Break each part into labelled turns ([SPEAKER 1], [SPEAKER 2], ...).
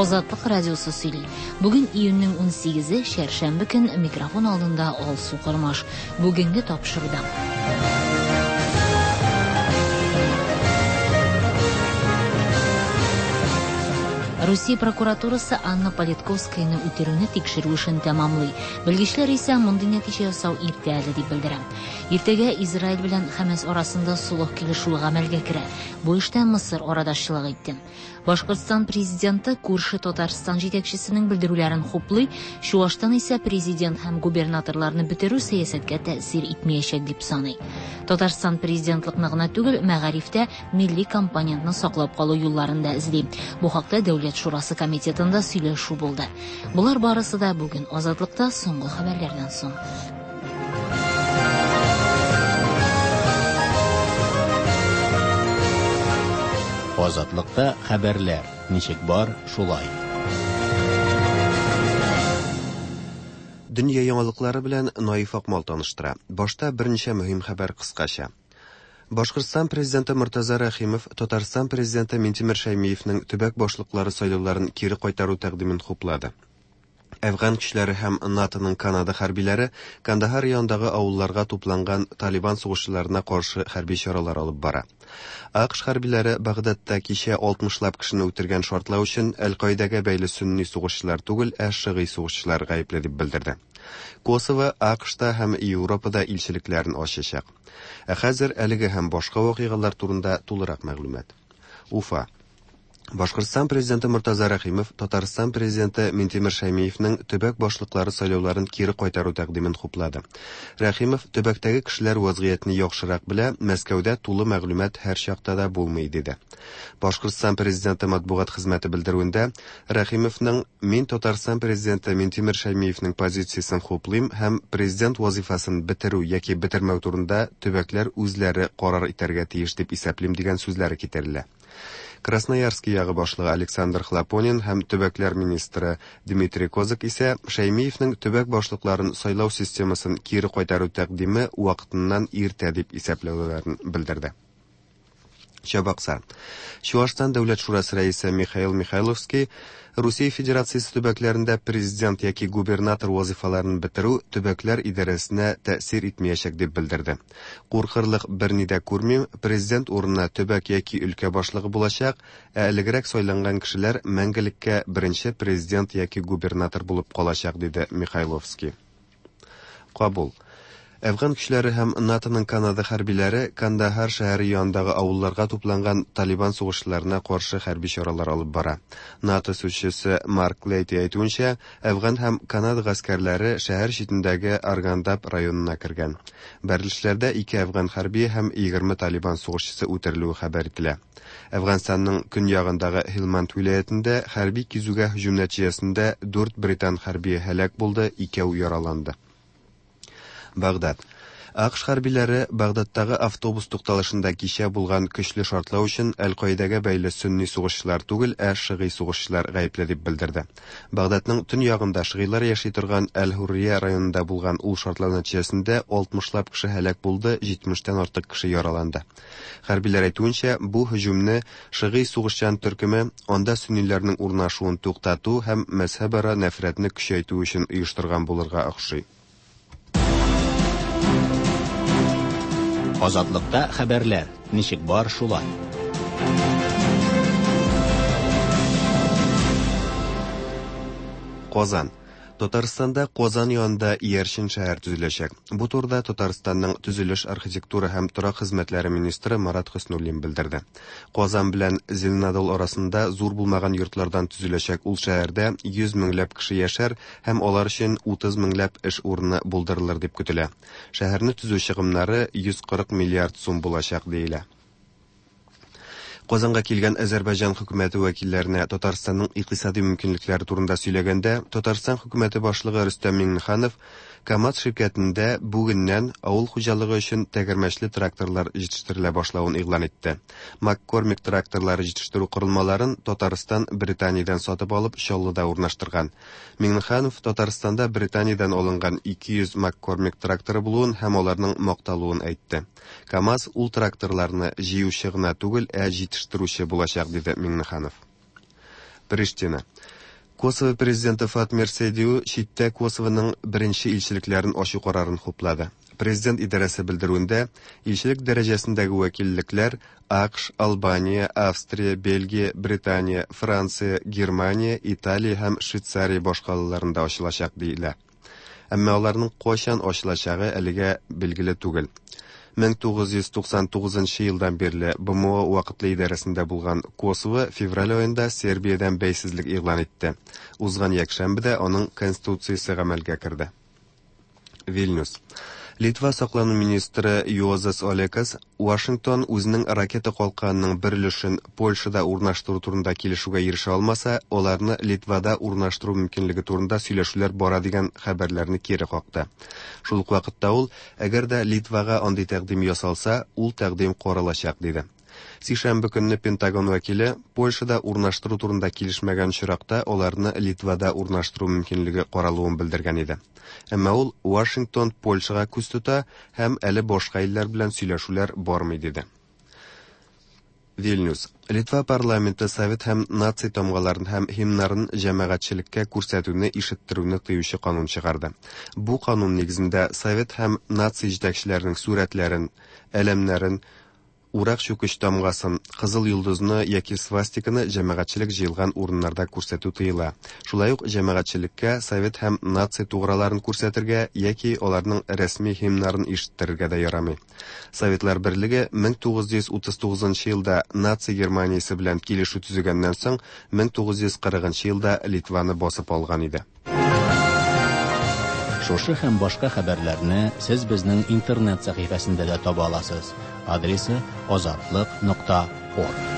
[SPEAKER 1] Азатлык радиосы сөйли. Бүген июньнең 18-е, шәршәмбе көн, микрофон алдында Алсу Кырмаш. Бүгенге тапшыруда. Русия прокуратурасы Анна Политковскаяны үтерүне тикшерү эшен тәмамлый. Белгечләр исә мондый нәтиҗә ясау иртә әле дип белдерә. Иртәгә Израиль белән Хәмәс арасында сулых килешү гамәлгә керә. Бу эштә Мисыр арадашчылык итте. Башкортстан президенты күрше Татарстан җитәкчесенең белдерүләрен хуплый, Чуаштан исә президент һәм губернаторларны бетерү сәясәткә тәэсир итмәячәк дип саный. Татарстан президентлыкны гына түгел, мәгарифтә милли компонентны саклап калу юлларын да эзли. Бу хакта Дәүләт шурасы комитетында сөйләшү булды. Булар барысы да бүген Азатлыкта соңгы хәбәрләрдән соң.
[SPEAKER 2] Азатлыкта хәбәрләр. Ничек бар, шулай.
[SPEAKER 3] Дөнья яңалыклары белән Наиф Акмал таныштыра. Башта берничә мөһим хәбәр кыскача. Башкортстан президенты Муртаза Рәхимов Татарстан президенты Минтимер Шәймиевнең төбәк башлыклары сайлауларын кире кайтару тәкъдимен хуплады. Әфган көчләре һәм НАТОның Канада хәрбиләре Кандахар районындагы авылларга тупланган Талибан сугышчыларына каршы хәрби чаралар алып бара. АКШ хәрбиләре Багдадта кичә 60лап кешене үтергән шартлау өчен Әл-Каидәгә бәйле сөнни сугышчылар түгел, шигый сугышчылар гаепле дип белдерде. Косово АКШта һәм Европада илчелекләрен ачачак. Хәзер әлеге һәм башка вакыйгалар турында тулырак мәгълүмат. Уфа. Башкортстан президенты Муртаза Рәхимов Татарстан президенты Минтимер Шәймиевнең төбәк башлыклары сайлауларын кире кайтару тәкъдимен хуплады. Рәхимов төбәктәге кешеләр вазгыятны яхшырак белә, Мәскәүдә тулы мәгълүмат һәр чакта да булмый диде. Башкортстан президенты матбугат хезмәте белдерүендә Рәхимовның "Мин Татарстан президенты Минтимер Шәймиевнең позициясен хуплыйм һәм президент вазифасын бетерү яки бетермәү турында төбәкләр үзләре карар итәргә тиеш дип исәплим" дигән сүзләре китерелә. Красноярский ягы башлыгы Александр Хлапонин һәм төбәкләр министры Дмитрий Козак исә Шәймиевнең төбәк башлыкларын сайлау системасын кире кайтару тәкъдиме вакытыннан иртә дип исәпләүләрен белдерде. Чабаксар. Чуаштан Дәүләт шурасы рәисе Михаил Михайловский Русия Федерациясе төбәкләрендә президент яки губернатор вазифаларын бетерү төбәкләр идарәсенә тәэсир итмәячәк дип белдерде. Куркырлык берни дә күрмим, президент урынына төбәк яки өлкә башлыгы булачак, элегрәк сайланган кешеләр мәңгелеккә беренче президент яки губернатор булып калачак, диде Михайловский. Кабул. Әфган көчләре һәм НАТОның Канада хәрбиләре Кандахар шәһәре янындагы авылларга тупланган Талибан сугышчыларына каршы хәрби чаралар алып бара. НАТО сүзчесе Марк Лейти әйтүенчә, Әфган һәм Канада гаскәрләре шәһәр читендәге Аргандап районына кергән. Бәрелешләрдә 2 әфган хәрби һәм 20 Талибан сугышчысы үтерелүе хәбәр ителә. Әфганстанның көньягындагы Хилманд вилаятендә хәрби кизүгә һөҗүм нәтиҗәсендә 4 британ хәрби һәлак булды, 2 яраланды. Багдад. АКШ хәрбиләре Багдадтагы автобус тукталышында кичә булган көчле шартлау өчен Әл-Каидәгә бәйле сөнни сугышчылар түгел, шигый сугышчылар гаепле дип белдерде. Багдадның төньягында шигыйлар яши торган Әл-Хуррия районында булган ул шартлау нәтиҗәсендә 60лап кеше һәлак булды, 70тән артык кеше яраланды. Хәрбиләр әйтүенчә, бу һөҗүмне шигый сугышчан төркеме анда сөнниләрнең урнашуын туктату һәм мәзһәбара нәфрәтне көчәйтү өчен оештырган булырга охшый.
[SPEAKER 2] Азатлыкта хәбәрләр. Ничек бар, шулай.
[SPEAKER 3] Казан. Татарстанда Казан янында Иярчин шәһәр төзеләчәк. Бу турыда Татарстанның төзелеш, архитектура һәм торак хезмәтләре министры Марат Хөснуллин белдерде. Казан белән Зеленодол арасында зур булмаган йортлардан төзеләчәк ул шәһәрдә 100 меңләп кеше яшәр һәм алар өчен 30 меңләп эш урыны булдырылыр дип көтелә. Шәһәрне төзү чыгымнары 140 миллиард сум булачак диелә. Казанга килгән Азәрбайҗан хөкүмәте вәкилләренә Татарстанның икътисади мөмкинлекләре турында сөйләгәндә, Татарстан хөкүмәте башлыгы Рөстәм Миңнеханов КАМАЗ ширкәтендә бүгеннән авыл хуҗалыгы өчен тәгәрмәчле тракторлар җитештерелә башлавын игълан итте. Маккормик тракторлары җитештерү корылмаларын Татарстан Британиядән сатып алып, Чаллыда урнаштырган. Миңнеханов Татарстанда Британиядән алынган 200 Маккормик тракторы булуын һәм аларның макталуын әйтте. КАМАЗ ул тракторларны җыючы гына түгел, җитештерүче булачак, диде Миңнеханов. Приштина. Косово президенты Фатмир Сейдиу читтә Косовоның беренче илчелекләрен ачу карарын хуплады. Президент идарәсе белдерүендә, илчелек дәрәҗәсендәге вәкиллекләр АКШ, Албания, Австрия, Бельгия, Британия, Франция, Германия, Италия һәм Швейцария башкалаларында ачылачак диелә. Әмма аларның кайчан ачылачагы әлегә билгеле түгел. 1999 елдан бирле БМО вакытлы идарәсендә булган Косово февраль айында Сербиядән бәйсезлек игълан итте. Узган якшәмбедә аның конституциясе гамәлгә керде. Вильнюс. Литва саклану министры Юозас Олекас Вашингтон үзенең ракета калканының бер өлешен Польшада урнаштыру турында килешүгә ирешә алмаса, аларны Литвада урнаштыру мөмкинлеге турында сөйләшүләр бара дигән хәбәрләрне кире какты. Шул ук вакытта ул, әгәр дә Литвага андый тәкъдим ясалса, ул тәкъдим каралачак диде. Сишәмбе көнне Пентагон вәкиле Польшада урнаштыру турында килешмәгән чиракта аларны Литвада урнаштыру мөмкинлеге каралуын белдергән иде. Әмма ул Вашингтон Польшага күз тота һәм әле башка илләр белән сөйләшүләр бармый диде. Вильнюс. Литва парламенты Совет һәм нация тамгаларын һәм химнарын җәмәгатьчелеккә күрсәтүне ишеттерүне тыючы канун чыгарды. Бу канун нигезендә Совет һәм нация җитәкчеләренең сурәтләрен, әлемнәрен, урак чүкеч тамгасын, кызыл йолдызны яки свастиканы җәмәгатьчелек җыелган урыннарда күрсәтү тыела. Шулай ук җәмәгатьчелеккә Совет һәм нация туграларын күрсәтергә яки аларның рәсми химнарын ишеттерергә дә ярамый. Советлар берлеге 1939 елда нация Германиясе белән килешү төзегәннән соң 1940 елда Литваны басып алган иде.
[SPEAKER 2] Шушы һәм башка хәбәрләрне сез безнең интернет сәхифәсендә дә таба аласыз. Адресы azatlык.org.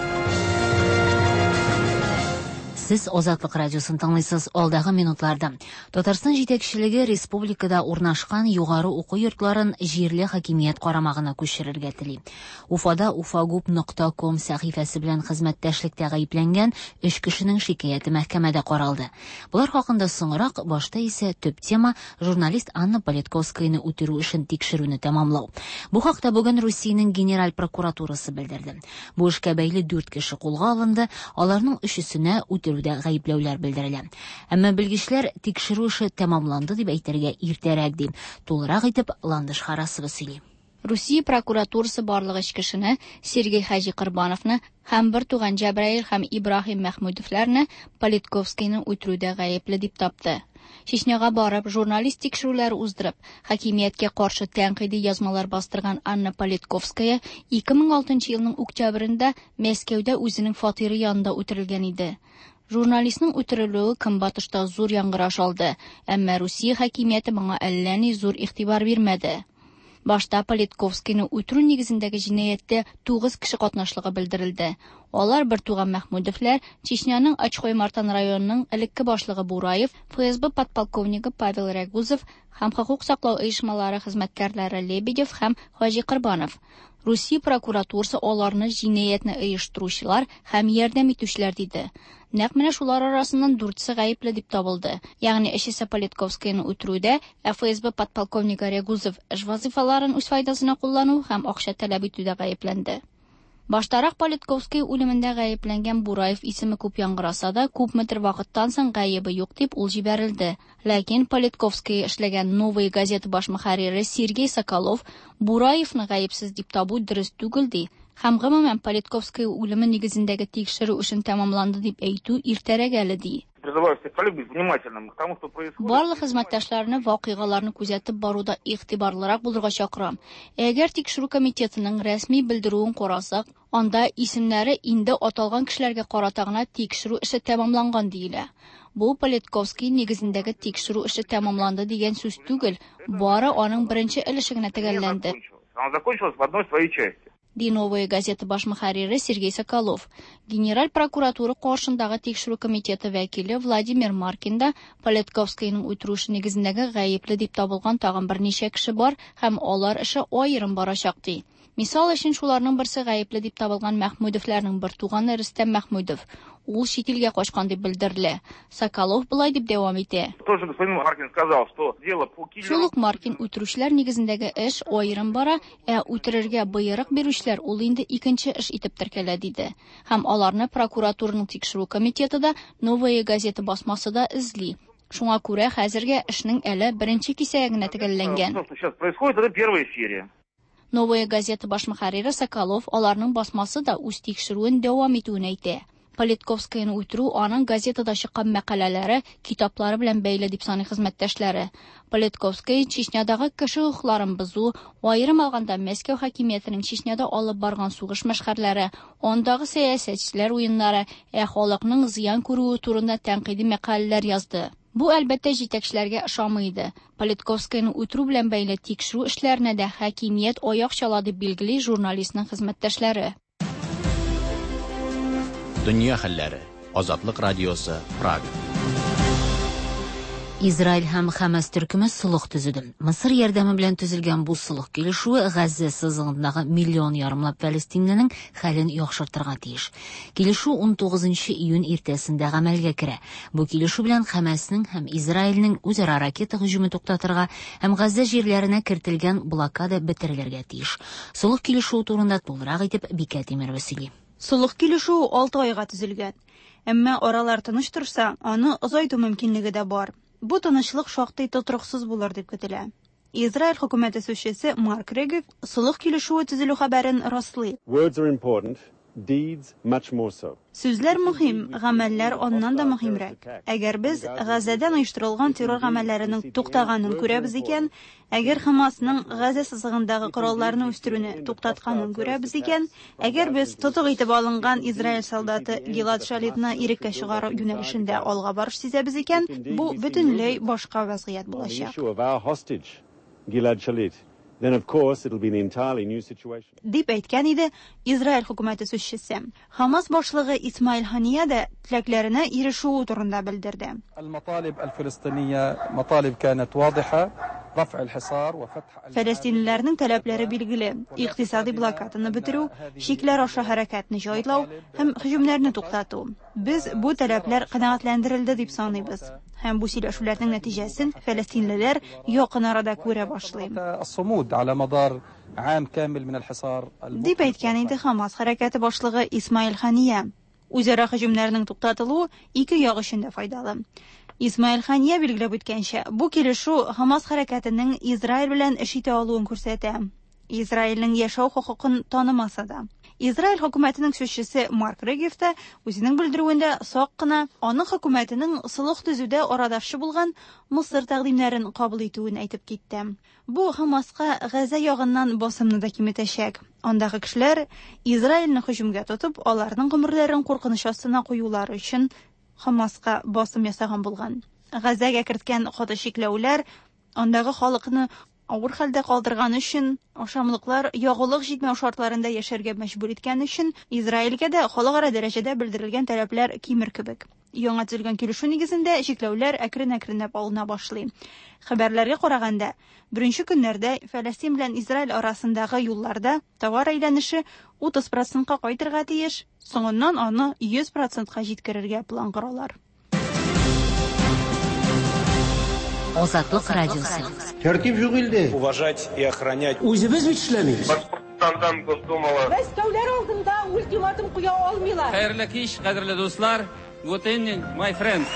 [SPEAKER 1] Сез Азатлык радиосын тыңлыйсыз. Алдагы минутларда Татарстан җитәкчелеге республикада урнашкан югары уку йортларын җирле хакимият карамагына күчерергә тели. Уфада ufagub.com сәхифәсе белән хезмәттәшлектә гаепләнгән 3 кешенең шикаяте мәхкәмәдә каралды. Булар хакында соңрак, башта исә төп тема журналист Анна Политковскаяны үтерү эшен тикшерүне тәмамлау. Бу хакта бүген Русиянең генераль прокуратурасы белдерде. Бу эшкә бәйле 4 кеше кулга алынды, аларның 3-сенә үтерүдә гаепләүләр белдерелә. Әмма белгечләр тикшерү эше тәмамланды дип әйтергә иртәрәк ди. Тулырак итеп Ландыш Харасова сөйли.
[SPEAKER 4] Русия прокуратурасы барлыгы 3 кешене, Сергей Хаҗикырбановны һәм бер туган Җәбраил һәм Ибраһим Мәхмүдовләрне Политковскийны үтерүдә гаепле дип тапты. Чечняга барып, журналист тикшерүләр уздырып, хакимияткә каршы тәнкыйди язмалар бастырган Анна Политковская 2006 елның октябрендә Мәскәүдә үзенең фатиры янында үтерелгән иде. Журналистның үтерелүе Көнбатышта зур яңгыраш алды, әмма Русия хакимияте моңа әллә ни зур игътибар бирмәде. Башта Политковскийны үтерү нигезендәге җинаятьтә 9 кеше катнашлыгы белдерелде. Алар бер туган Мәхмүдовләр, Чечняның Ачкой-Мартан районының элекке башлыгы Бураев, ФСБ подполковнигы Павел Рягузов һәм хокук саклау оешмалары хезмәткәрләре Лебедев һәм Хаҗикырбанов. Русия прокуратурасы аларны җинаятьне оештыручылар һәм ярдәм итүчеләр диде. Нәкъ менә шулар арасыннан 4-се гаепле дип табылды. Ягъни эшесе Политковскийны үтерүдә ФСБ подполковнигы Рягузов эш вазифаларын үз файдасына куллану һәм акча таләп итүдә гаепләнде. Баштарак Политковский үлемендә гаепләнгән Бураев исеме күп яңгыраса да, күпмедер вакыттан соң гаебе юк дип ул җибәрелде. Ләкин Политковский эшләгән Новая газета баш мөхәррире Сергей Соколов Бураевны гаепсез дип табу дөрес түгел ди. Һәм гомумән Политковский үлеме нигезендәге тикшерү эшен тәмамланды дип әйтү иртәрәк әле ди. Барлык хезмәттәшләрне вакыйгаларны күзәтеп баруда игътибарлырак булырга чакырам. Әгәр тикшерү комитетының рәсми белдерүен карасак, анда исемнәре инде аталган кешеләргә карата гына тикшерү эше тәмамланган диелә. Бу Политковский нигезендәге тикшерү эше тәмамланды дигән сүз түгел, бары аның беренче өлеше генә төгәлләнде. Ди Новая газета баш мөхәррире Сергей Соколов. Генераль прокуратура каршындагы тикшерү комитеты вәкиле Владимир Маркин да Политковскийның үтерү эше нигезендәге гаепле дип табылган тагын берничә кеше бар һәм алар эше аерым барачак ди. Мисал өчен шуларның берсе гаепле дип табылган Мәхмүдовләрнең бер туганы Рөстәм Мәхмүдов. Ул чит илгә качкан дип белдерелә. Соколов булай дип дәвам итә. Шул ук Маркин үтерүчләр нигезендәге эш аерым бара, үтерергә боерык бирүчләр ул инде икенче эш итеп теркәлә диде. Һәм аларны прокуратураның тикшерү комитеты да Новая газета басмасы да эзли. Шуңа күрә хәзергә эшнең әле беренче кисәгенә төгәлләнгән. Новая газета баш мөхәррире Соколов аларның басмасы да үз тикшерүен дәвам итүен әйтә. Политковскаяны үтерү аның газетада чыккан мәкаләләре, китаплары белән бәйле дип саный хезмәттәшләре. Политковская Чечнядагы кеше хукукларын бозу, аерым алганда Мәскәү хакимиятенең Чечняда алып барган сугыш мәшхәрләре, андагы сәясәтчеләр уеннары, халыкның зыян күрүе турында тәнкыйди мәкаләләр язды. Бу әлбәттә җитәкчеләргә ошамый иде. Политковскаяны үтерү белән бәйле тикшерү эшләренә дә хакимият аяк чала дип билгели журналистның хезмәттәшләре.
[SPEAKER 2] Дөнья хәлләре. Азатлык радиосы, Прага.
[SPEAKER 1] Израиль һәм Хәмәс төркеме сулых төзеде. Мисыр ярдәме белән төзелгән бу сулых килешүе Газза сызыгындагы миллион ярымлап Палестинлының хәлен яхшыртырга тиеш. Килешү 19 июнь иртәсендә гамәлгә керә. Бу килешү белән Хәмәснең һәм Израильнең үзара ракета һөҗүме туктатырга һәм Газза җирләренә кертелгән блокада бетерелергә тиеш. Сулых килешү турында тулырак итеп Бикә Тимерова сөйли.
[SPEAKER 5] Сулых килешү 6 айга төзелгән. Әмма аралар тыныч торса, аны озайту мөмкинлеге дә бар. Бу тынычлык шактый тотрыксыз булыр дип көтелә. Израиль хөкүмәте сүзчесе Марк Регев сулых килешүе төзелү хәбәрен раслый.
[SPEAKER 6] Words are important, deeds much more so.
[SPEAKER 5] Сүзләр мөһим, гамәлләр аннан да мөһимрәк. Әгәр без Газзадан оештырылган террор гамәлләренең туктаганын күрәбез икән, әгәр Хамасның Газза сызыгындагы коралларны үстерүне туктатканын күрәбез икән, әгәр без тотык итеп алынган Израиль солдаты Гилад Шалитны иреккә чыгару юнәлешендә алга барыш сизәбез икән, бу бөтенләй башка вазгыять булачак.
[SPEAKER 6] Gilad Shalit. Then of course it'll be an entirely new situation.
[SPEAKER 5] Дип әйткән иде Израиль хөкүмәте сүзчесе. Хамас башлыгы Исмаил Хания да теләкләренә ирешү турында белдерде.
[SPEAKER 7] المطالب الفلسطينية مطالب كانت واضحة رفع الحصار وفتح
[SPEAKER 5] Фәләстинлеләрнең таләпләре билгеле. Икътисади блокаданы бетерү, шикләр аша хәрәкәтне җайлау һәм һөҗүмнәрне туктату. Без бу таләпләр канәгатьләндерелде дип саныйбыз. Һәм бу сөйләшүләрнең нәтиҗәсен фәләстинлеләр якын арада күрә башлый.
[SPEAKER 7] الصمود على مدار عام كامل من الحصار.
[SPEAKER 5] Дип әйткән иде Хамас хәрәкәте башлыгы Исмаил Хания. Үзара һөҗүмнәрнең туктатылуы ике як өчен дә файдалы. Исмаил Хания билгеләп үткәнчә, бу килешү Хамас хәрәкәтенең Израиль белән эш итә алуын күрсәтә. Израильнең яшәү хокукын танымаса да. Израиль хөкүмәтенең сүзчесе Марк Регев та үзенең белдерүендә сак кына аның хөкүмәтенең сулых төзүдә арадашчы булган Мисыр тәкъдимнәрен кабул итүен әйтеп китте. Бу Хамаска Газа ягыннан басымны да киметәчәк. Андагы кешеләр Израильне һөҗүмгә тотып, аларның гомерләрен куркыныч астына куюлары өчен Хамаска басым ясаган булган. Газага керткән каты шикләүләр андагы халыкны авыр хәлдә калдырган өчен, ашамлыклар ягулык җитмәү шартларында яшәргә мәҗбүр иткән өчен Израильгә дә халыкара дәрәҗәдә белдерелгән таләпләр кимер кебек. Яңа төзелгән килешү нигезендә шикләүләр әкрен-әкренләп алына башлый. Хәбәрләргә караганда, беренче көннәрдә Фәләстин белән Израиль арасындагы юлларда товар әйләнеше 30%-ка кайтырга тиеш, соңыннан аны 100%-ка җиткерергә план коралар.
[SPEAKER 1] Азатлык радиосы.
[SPEAKER 8] Тәртип юк илдә.
[SPEAKER 9] Уважать и охранять.
[SPEAKER 8] Үзебез бит эшләмибез.
[SPEAKER 9] Башкортстандан Госдумала.
[SPEAKER 10] Мәскәүләр алдында ультиматум куя алмыйлар.
[SPEAKER 11] Хәерле кич, кадерле дуслар. Good evening, my friends.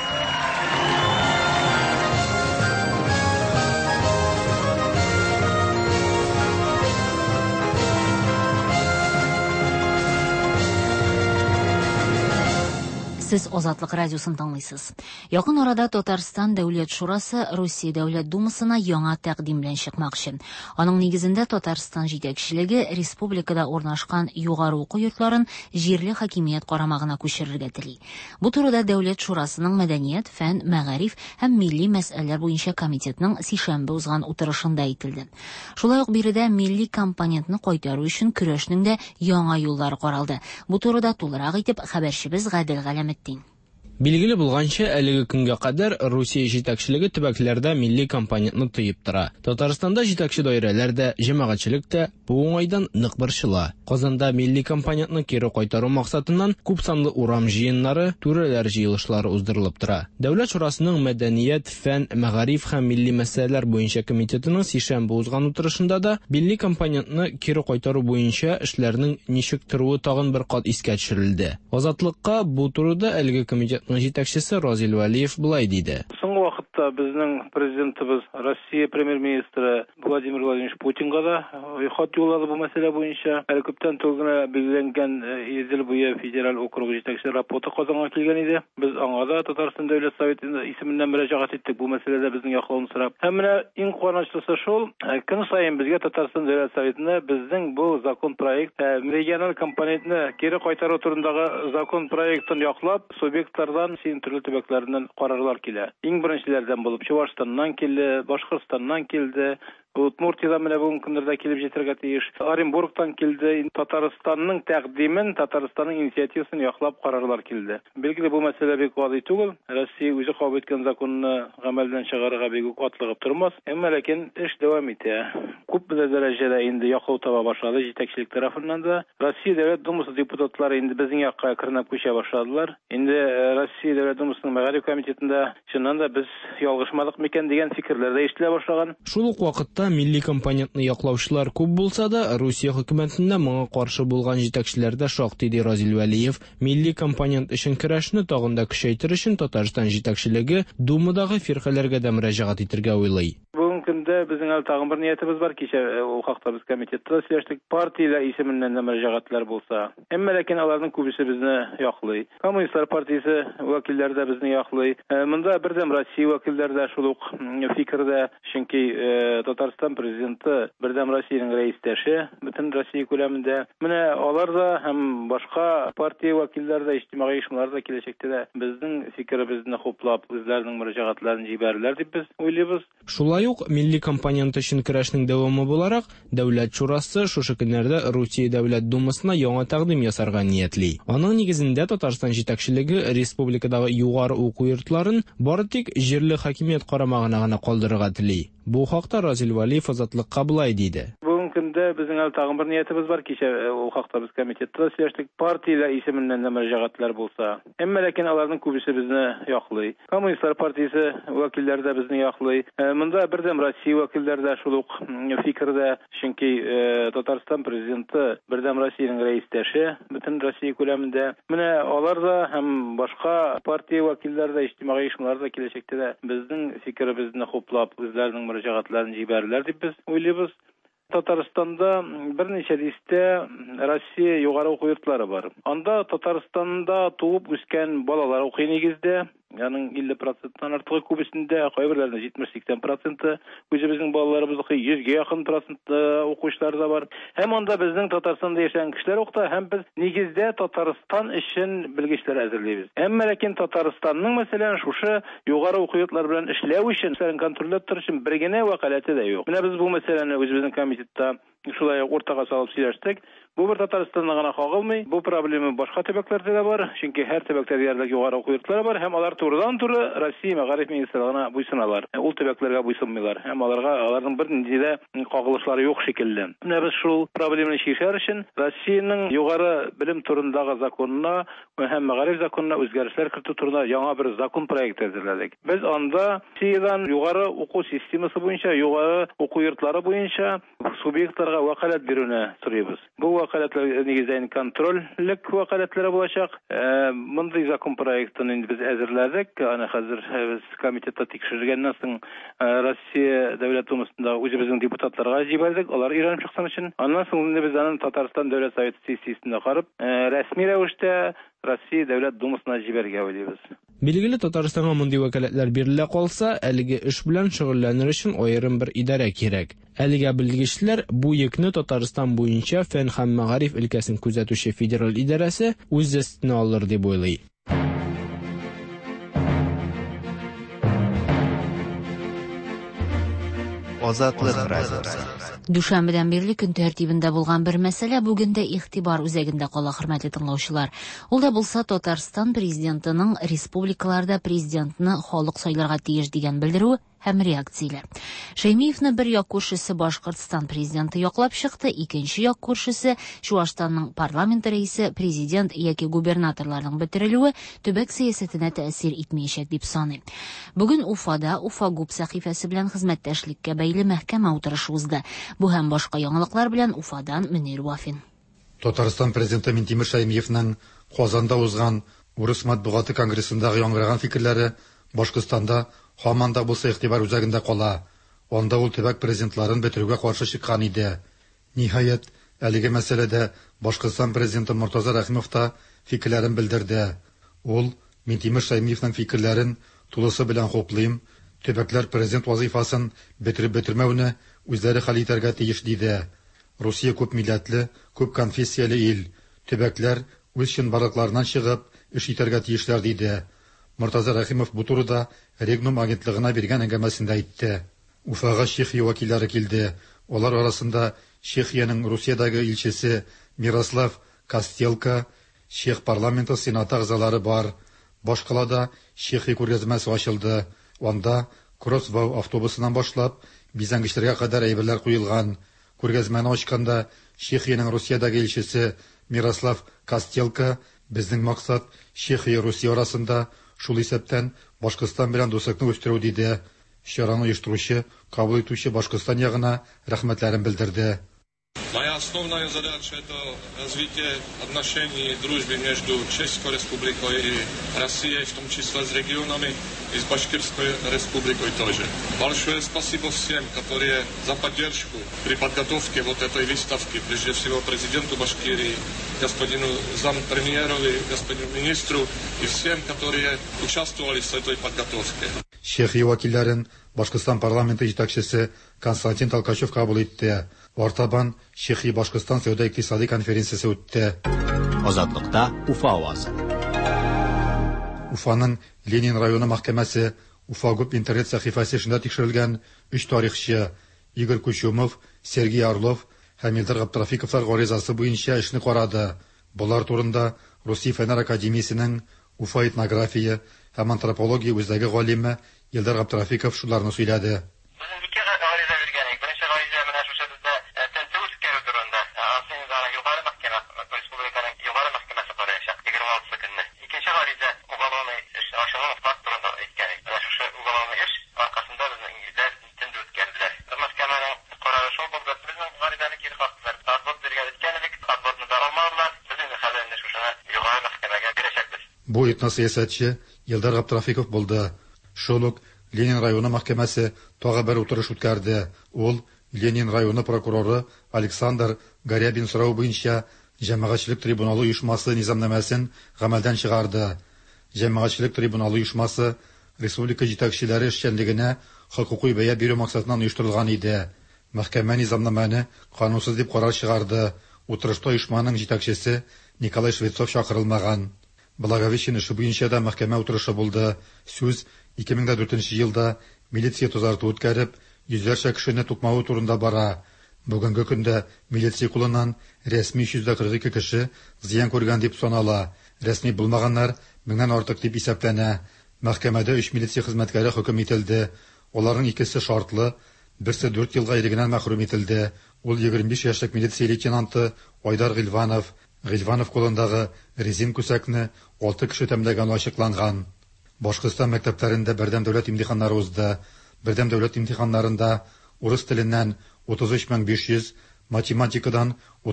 [SPEAKER 1] Сез Азатлык радиосын тыңлыйсыз. Якын арада Татарстан Дәүләт Шурасы Русия Дәүләт Думасына яңа тәкъдим белән чыкмакчы. Аның нигезендә Татарстан җитәкчелеге республикада урнашкан югары уку йортларын җирле хакимият карамагына күчерергә тели. Бу турыда Дәүләт Шурасының мәдәният, фән, мәгариф һәм милли мәсьәләләр буенча комитетның сишәмбе узган утырышында әйтелде. Шулай ук биредә милли компонентны кайтару өчен көрәшнең дә яңа юллары каралды. Бу турыда тулырак итеп хәбәрчебез Гадел Галәметтин.
[SPEAKER 12] Билгеле булганча, әлеге көнгә кадәр Русия җитәкчелеге төбәкләрдә милли компонентны тыеп тора. Татарстанда җитәкче даирәләр дә, җәмәгатьчелек тә бу уңайдан нык борчыла. Казанда милли компонентны кире кайтару максатыннан күп санлы урам җыеннары, түрәләр җыелышлары уздырылып тора. Дәүләт шурасының мәдәният, фән, мәгариф һәм милли мәсьәләләр буенча комитетының сишәмбе узган утырышында да милли компонентны кире кайтару буенча эшләрнең ничек торуы тагын бер кат искә төшерелде. Азатлыкка бу турыда әлеге комитет җитәкчесе Разил Валиев булай диде.
[SPEAKER 13] Соңгы вакытта безнең президентыбыз Россия премьер-министры Владимир Владимирович Путинга да хат юллады бу мәсьәлә буенча. Әле күптән түгел билгеләнгән Идел буе федераль округы җитәкчесе рапорты Казанга килгән иде. Без аңа да Татарстан Дәүләт Советы исеменнән мөрәҗәгать иттек бу мәсьәләдә безнең яклауны сорап. Һәм менә иң куанычлысы шул, көн саен безгә Татарстан Дәүләт Советында безнең бу закон проект региональ компонентны кире кайтару турындагы закон проектын яклап субъектлар син төрле төбәкләреннән карарлар килә. Иң беренчеләрдән булып Чувашстаннан килде, Башкортстаннан килде, Удмуртияда менә бүген көндәрдә килеп җитәргә тиеш. Оренбургтан килде. Татарстанның тәкъдимен, Татарстанның инициативасын яклап карарлар килде. Билгеле бу мәсьәлә бик гади түгел. Россия үзе кабул иткән законны гамәлдән чыгарырга бик үк атлыгып тормас. Әмма ләкин эш дәвам итә. Күп дәрәҗәдә инде яклау таба башлады җитәкчелек тарафыннан да. Россия Дәүләт Думасы депутатлары инде безнең якка кырнап күчә башладылар. Инде Россия Дәүләт Думасының мәгариф комитетында чыннан да без ялгышмадык микән дигән фикерләр дә ишетелә башлаган.
[SPEAKER 12] Шул ук вакытта милли компонентны яклаучылар күп булса да, Русия хөкүмәтендә моңа каршы булган җитәкчеләрдә шактый ди Разил Валиев. Милли компонент өчен көрәшне тагын да көчәйтер өчен Татарстан җитәкчелеге Думадагы фиркаләргә дә мөрәҗәгать итәргә уйлый.
[SPEAKER 13] Бүген көндә безнең әле тагын бер ниятебез бар. Кичә ул хакта без комитетта сөйләштек. Партияләр исеменнән дә мөрәҗәгатьләр булса. Әмма ләкин аларның күбесе безне яклый. Коммунистлар партиясе вәкилләре дә безне яклый. Монда бердәм Россия вәкилләре дә шул ук фикердә, чөнки Татарстан президенты бердәм Россиянең рәистәше, бөтен Россия күләмендә. Менә алар да һәм башка партия вәкилләре дә, иҗтимагый оешмалар да киләчәктә дә безнең фикеребезне хуплап, үзләренең мөрәҗәгатларын җибәрерләр дип без уйлыйбыз.
[SPEAKER 12] Шулай ук милли компонент өчен көрәшнең дәвамы буларак, Дәүләт шурасы шушы көннәрдә Русия Дәүләт Думасына яңа тәкъдим ясарга ниятли. Аның нигезендә Татарстан җитәкчелеге республикадагы югары уку йортларын бары тик җирле хакимият карамагына гына калдырырга тели. Бу хакта Разил Валиев Азатлыкка булай диде.
[SPEAKER 13] Көндә безнең әле тагын бер ниятебез бар. Кичә ул хакта без комитетта сөйләштек. Партияләр исеменнән дә мөрәҗәгатьләр булса. Әмма ләкин аларның күбесе безне яклый. Коммунистлар партиясе вәкилләре дә безне яклый. Монда бердәм Россия вәкилләре дә шул ук фикердә, чөнки Татарстан президенты бердәм Россиянең рәистәше, бөтен Россия күләмендә. Менә алар да һәм башка партия вәкилләре дә, иҗтимагый оешмалар да киләчәктә дә безнең фикеребезне хуплап, үзләренең мөрәҗәгатларын җибәрерләр дип без уйлыйбыз. Татарстанда берничә дистә Россия югары уку йортлары бар. Анда Татарстанда туып үскән балалар укый нигездә. Яның 50%-тан артыгы күбесендә, кайберләрендә 70-80% үзебезнең балаларыбызныкы 100-гә якын процент укучылар да бар. Һәм анда безнең Татарстанда яшәгән кешеләр укыта, һәм без нигездә Татарстан өчен белгечләр әзерлибез. Әмма ләкин Татарстанның мәсәлән шушы югары уку йортлары белән эшләү өчен, контрольләп тору өчен бер генә вәкаләте дә юк. Менә без бу мәсьәләне үзебезнең комитетта шулай уртага салып сөйләштек. Бу бер Татарстанга гына кагылмый, бу проблема башка төбәкләрдә дә бар, чөнки һәр төбәктә диярлек югары уку йортлары бар, һәм алар турыдан-туры Россия мәгариф министрлыгына буйсыналар. Ул төбәкләргә буйсынмыйлар, һәм аларның бер нинди дә кагылышлары юк шикелле. Менә без шул проблеманы чишәр өчен Россиянең югары белем турындагы законына һәм мәгариф законына үзгәрешләр кертү турында яңа бер закон проекты әзерләдек. Без анда Россиядән югары уку системасы буенча, югары уку йортлары буенча субъектларга вәкаләт бирүне сорыйбыз. Бу вәкаләтләр нигездә контрольлек вәкаләтләре булачак. Мондый закон проектын инде без әзерләдек. Аны хәзер без комитетта тикшергәннән соң Россия Дәүләт Думасында үзебезнең депутатларга җибәрдек. Алар өйрәнеп чыксын өчен. Аннан соң инде без аны Татарстан Дәүләт Советы сессиясендә карап, рәсми рәвештә Россия Дәүләт Думасына җибәргә уйлыйбыз.
[SPEAKER 12] Билгеле, Татарстанга мондый вәкаләтләр бирелә калса, әлеге эш белән шөгыльләнер өчен аерым бер идарә кирәк. Әлегә белгечләр бу йөкне Татарстан буенча фән һәм мәгариф өлкәсен күзәтүче федераль идарәсе үз өстенә алыр дип уйлый.
[SPEAKER 3] Азатлык радиосы.
[SPEAKER 1] Дүшәмбедән бирле көн тәртибендә булган бер мәсьәлә бүген дә игътибар үзәгендә кала, хөрмәтле тыңлаучылар. Ул да булса Татарстан президентының республикаларда президентны халык сайларга тиеш дигән белдерүе һәм реакцияләр. Шәймиевне бер як күршесе Башкортстан президенты яклап чыкты, икенче як күршесе Чуашстанның парламент рәисе, президент яки губернаторларның бетерелүе төбәк сәясәтенә тәэсир итмәячәк дип саный. Бүген Уфада Уфагуб сәхифәсе белән хезмәттәшлеккә бәйле мәхкәмә утырышы узды. Бу һәм башка яңалыклар белән Уфадан Мөнир Вафин.
[SPEAKER 14] Татарстан президенты Минтимер Шәймиевнең Казанда узган Урыс матбугаты конгрессындагы яңгыраган фикерләре Башкортстанда һаман да булса игътибар үзәгендә кала. Анда ул төбәк президентларын бетерүгә каршы чыккан иде. Ниһаять, әлеге мәсьәләдә Башкортстан президенты Муртаза Рәхимов та фикерләрен белдерде. Ул Минтимер Шәймиевнең фикерләрен тулысы белән хуплыйм, төбәкләр президент вазифасын бетереп-бетермәүне үзләре хәл итәргә тиеш диде. Русия күп милләтле, күп конфессияле ил. Төбәкләр үз чынбарлыкларыннан чыгып, эш итәргә тиешләр диде. Муртаза Рәхимов бу турыда Регнум агентлыгына биргән әңгәмәсендә әйтте. Уфага Чехия вәкилләре килде. Алар арасында Чехиянең Русиядәге илчесе Мирослав Костелка, Чех парламенты сенаты әгъзалары бар. Башкалада Чехия күргәзмәсе ачылды. Анда Кроссвау автобусыннан башлап бизәнгечләргә кадәр әйберләр куелган. Күргәзмәне ачканда Чехиянең Русиядәге илчесе Мирослав Костелка безнең максат Чехия Русия арасында шул исәптән Башкортстан белән дуслыкны үстерү диде. Чараны оештыручы, кабул итүче Башкортстан ягына рәхмәтләрен белдерде.
[SPEAKER 15] Моя основная задача – это развитие отношений и дружбы между Чешской Республикой и Россией, в том числе с регионами, и с Башкирской Республикой тоже. Большое спасибо всем, которые за поддержку при подготовке вот этой выставки, прежде всего президенту Башкирии, господину зампремьерову, господину министру и всем, которые участвовали в этой подготовке.
[SPEAKER 14] Чехия вәкилләрен Башкортстан парламенты җитәкчесе Константин Толкачев кабул итте. Артабан Чехия Башкортстан сәүдә-икътисади конференциясе үтте.
[SPEAKER 2] Азатлыкта Уфа авазы.
[SPEAKER 14] Уфаның Ленин районы мәхкәмәсе Уфагуб интернет сәхифәсе эшендә тикшерелгән 3 тарихчы Игорь Кучумов, Сергей Орлов һәм Илдар Габдрафиковлар гаризасы буенча эшне карады. Булар турында Русия Фәннәр академиясенең Уфа этнография һәм антропология үзәге галиме Илдар Габдрафиков шуларны сөйләде. Бу этносәясәтче Илдар Габдрафиков булды. Шулук Ленин районы мәхкәмәсе тагы бер утырыш үткәрде. Ул Ленин районы прокуроры Александр Горябин сорау буенча җәмәгатьчелек трибуналы оешмасы низамнамәсен гамәлдән чыгарды. Җәмәгатьчелек трибуналы оешмасы республика җитәкчеләре эшчәнлегенә хокукый бәя бирү максатыннан оештырылган иде. Мәхкәмә низамнамәне канунсыз дип карар чыгарды. Утырышта оешманың җитәкчесе Николай Швецов чакырылмаган. Благовещен эше буенча да мәхкәмә утырышы булды. Сүз 2004 елда милиция тазарту үткәреп, йөзләрчә кешене тукмавы турында бара. Бүгенге көндә милиция кулыннан рәсми 142 кеше зыян күргән дип санала. Рәсми булмаганнар 1000-нан артык дип исәпләнә. Мәхкәмәдә 3 милиция хезмәткәре хөкем ителде. Аларның икесе шартлы, берсе 4 елга ирегеннән мәхрүм ителде. Ул 25 яшьлек милиция лейтенанты Айдар Гыйльванов кулындагы резин күсәкне 6 кеше тәмләгән ачыкланган. Башкортстан мәктәпләрендә бердәм дәүләт имтиханнары узды. Бердәм дәүләт имтиханнарында урыс теленнән 33500, математикадан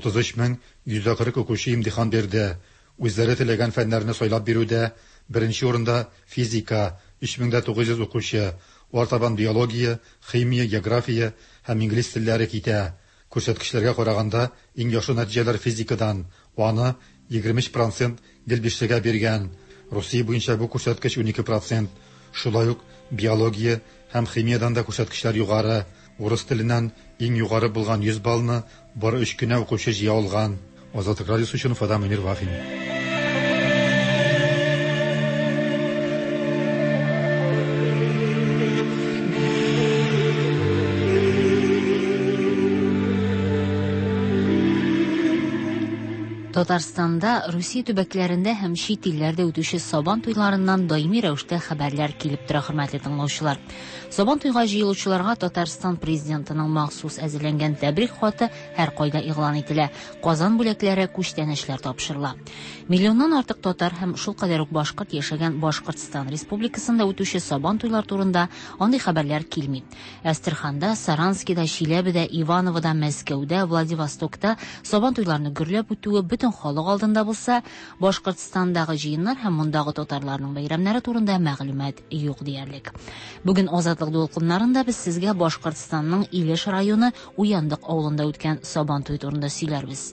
[SPEAKER 14] 33140 укучы имтихан бирде. Үзләре теләгән фәннәрне сайлап бирүдә беренче урында физика 3900 укучы, артабан биология, химия, география һәм инглиз телләре китә. Күрсәткечләргә караганда иң яхшы нәтиҗәләр физикадан, аны 20% Гелбиштәгә биргән. Русия буенча бу күрсәткеч 12%. Шулай ук биология һәм химиядан да күрсәткечләр югары. Урыс теленнән иң югары булган 100 баллны бары 3 көнә укучы җыя алган. Азатлык радиосы өчен Уфадан Мөнир Вафин.
[SPEAKER 1] Татарстанда Русия төбәкләрендә һәм чит илләрдә үтүче Сабан туйларыннан даими рәвештә хәбәрләр килеп тора, хөрмәтле тыңлаучылар. Сабан туйга җыелучыларга Татарстан президентының махсус әзерләнгән тәбрик хаты һәркайда игълан ителә. Казан бүләкләре, күчтәнәчләр тапшырыла. Миллионнан артык татар һәм шул кадәр үк башкорт яшәгән Башкортстан Республикасында үтүче Сабан туйлар турында андый хәбәрләр килми. Әстерханда, Саранскида, Чиләбедә, Ивановода, Мәскәүдә, Владивостокта Сабан туйларны гөрләп үтүе бөтен халык алдында булса, Башкортстандагы җыеннар һәм мондагы татарларның бәйрәмнәре турында мәгълүмат юк диярлек. Бүген Азатлык дулкыннарында без сезгә Башкортстанның Илеш районы Уяндык авылында үткән Сабан туй турында сөйләрбез.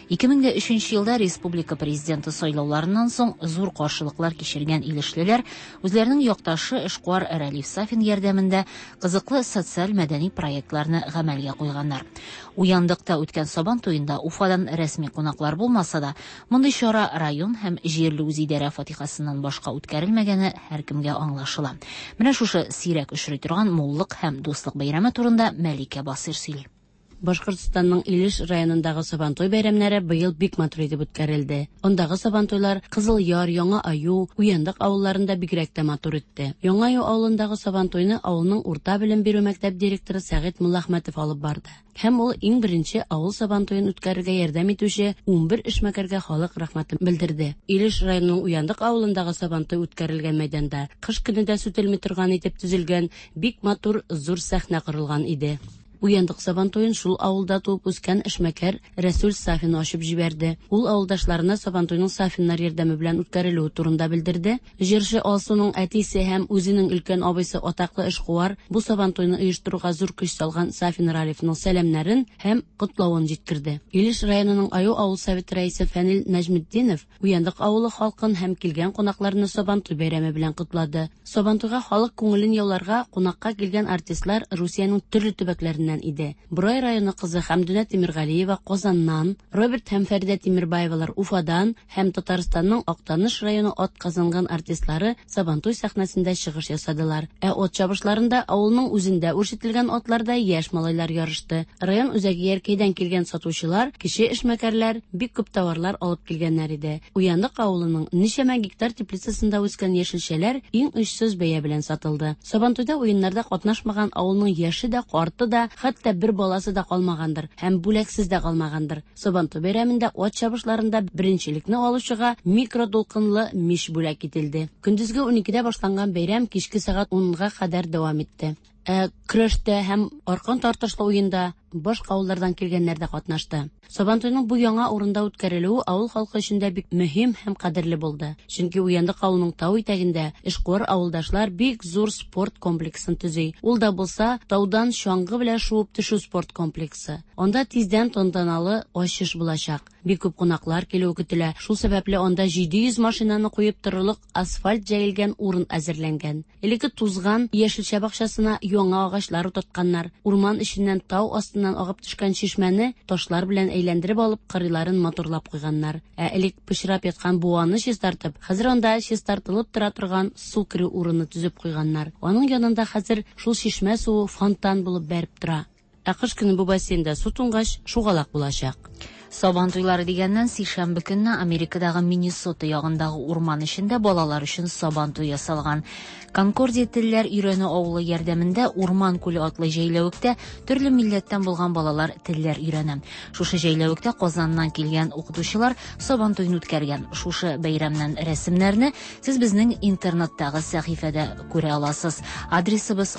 [SPEAKER 1] 2003 елда республика президенты сайлауларыннан соң зур каршылыклар кичергән илешлеләр үзләренең якташы эшкуар Рәлиф Сафин ярдәмендә кызыклы социаль-мәдәни проектларны гамәлгә куйганнар. Уяндыкта үткән Сабан туенда Уфадан рәсми кунаклар булмаса да, мондый чара район һәм җирле үзидарә фатихасыннан башка үткәрелмәгәне һәркемгә аңлашыла. Менә шушы сирәк очрый торган муллык һәм дуслык бәйрәме турында Мәликә Басир сөйли.
[SPEAKER 16] Башкортстанның Илеш районындагы Сабантуй бәйрәмнәре быел бик матур итеп үткәрелде. Ондагы Сабантуйлар Кызыл Яр, Яңа Аю, Уяндык авылларында бигрәк тә матур итте. Яңа Аю авылындагы Сабантуйны авылның урта белем бирү мәктәп директоры Сәгыйть Муллахмәтов алып барды. Һәм ул иң беренче авыл Сабантуен үткәрергә ярдәм итүче 11 эшмәкәргә халык рәхмәтен белдерде. Илеш районының Уяндык авылындагы Сабантуй үткәрелгән мәйданда кыш көнендә сүтелми торган итеп төзелгән бик матур зур сәхнә корылган иде. Уяндык Сабантуен шул авылда туып үскән эшмәкәр Рәсүл Сафин ачып җибәрде. Ул авылдашларына Сабантуйның Сафиннар ярдәме белән үткәрелүе турында белдерде. Җырчы Алсуның әтисе һәм үзенең өлкән абыйсы атаклы эшкуар бу Сабантуйны оештыруга зур көч салган Сафин Ралифның сәламнәрен һәм котлавын җиткерде. Илеш районының Аю авыл совет рәисе Фәнил Нәҗметдинов Уяндык авылы халкын һәм килгән кунакларны Сабантуй бәйрәме белән котлады. Сабантуйга халык күңелен яуларга кунакка килгән артистлар Русиянең төрле төбәкләреннән иде. Бурай районы кызы Хәмдүнә Тимиргалиева Казаннан, Роберт һәм Фәридә Тимирбаевалар Уфадан һәм Татарстанның Актаныш районы атказанган артистлары Сабантуй сәхнәсендә чыгыш ясадылар. От чабышларында авылның үзендә үрчетелгән атларда яшь малайлар ярышты. Район үзәге Яркәйдән килгән сатучылар, кече эшмәкәрләр бик күп товарлар алып килгәннәр иде. Уяндык авылының ничәмә гектар теплицасында үскән яшелчәләр иң очсыз бәя белән сатылды. Сабантуйда уеннарда катнашмаган авылның яше дә, карты да, хәтта бер баласы да калмагандыр һәм бүләксез дә калмагандыр. Сабантуй бәйрәмендә от чабышларында беренчелекне алучыга микродулкынлы мич бүләк ителде. Көндезге 12дә башланган бәйрәм кичке сәгать 10га кадәр дәвам итте. Көрәштә һәм аркан тартышлы уенда башка авыллардан килгәннәр дә катнашты. Сабантуйның бу яңа урында үткәрелүе авыл халкы өчен дә бик мөһим һәм кадерле булды. Чөнки Уяндык авылының тау итәгендә эшкуар авылдашлар бик зур спорт комплексын төзи. Ул да булса таудан чаңгы белән шуып төшү спорт комплексы. Анда тиздән тантаналы ачыш булачак. Бик күп кунаклар килү көтелә. Шул сәбәпле анда 700 машинаны куеп торырлык асфальт җәелгән урын әзерләнгән. Элекке тузган яшелчә бакчасына яңа агачлар утыртканнар. Урман эченнән тау астыннан агып төшкән чишмәне ташлар белән әйләндереп алып кырыйларын матурлап куйганнар. Элек пычрап яткан буаны чистартып, хәзер анда чистартылып тора торган су кирү урыны төзеп куйганнар. Аның янында хәзер шул чишмә суы фонтан булып бәреп тора. Кыш көне бу бассейнда су туңгач шугалак булачак.
[SPEAKER 1] Сабан туйлары дигәннән сишәмбе көнне Америкадагы Миннесота ягындагы урман эчендә балалар өчен Сабан туй ясалган. Конкордия телләр өйрәнү авылы ярдәмендә Урман күле атлы җәйләвектә төрле милләттән булган балалар телләр өйрәнә. Шушы җәйләвектә Казаннан килгән укытучылар Сабан туйны үткәргән. Шушы бәйрәмнән рәсемнәрне сез безнең интернеттагы сәхифәдә күрә аласыз. Адресыбыз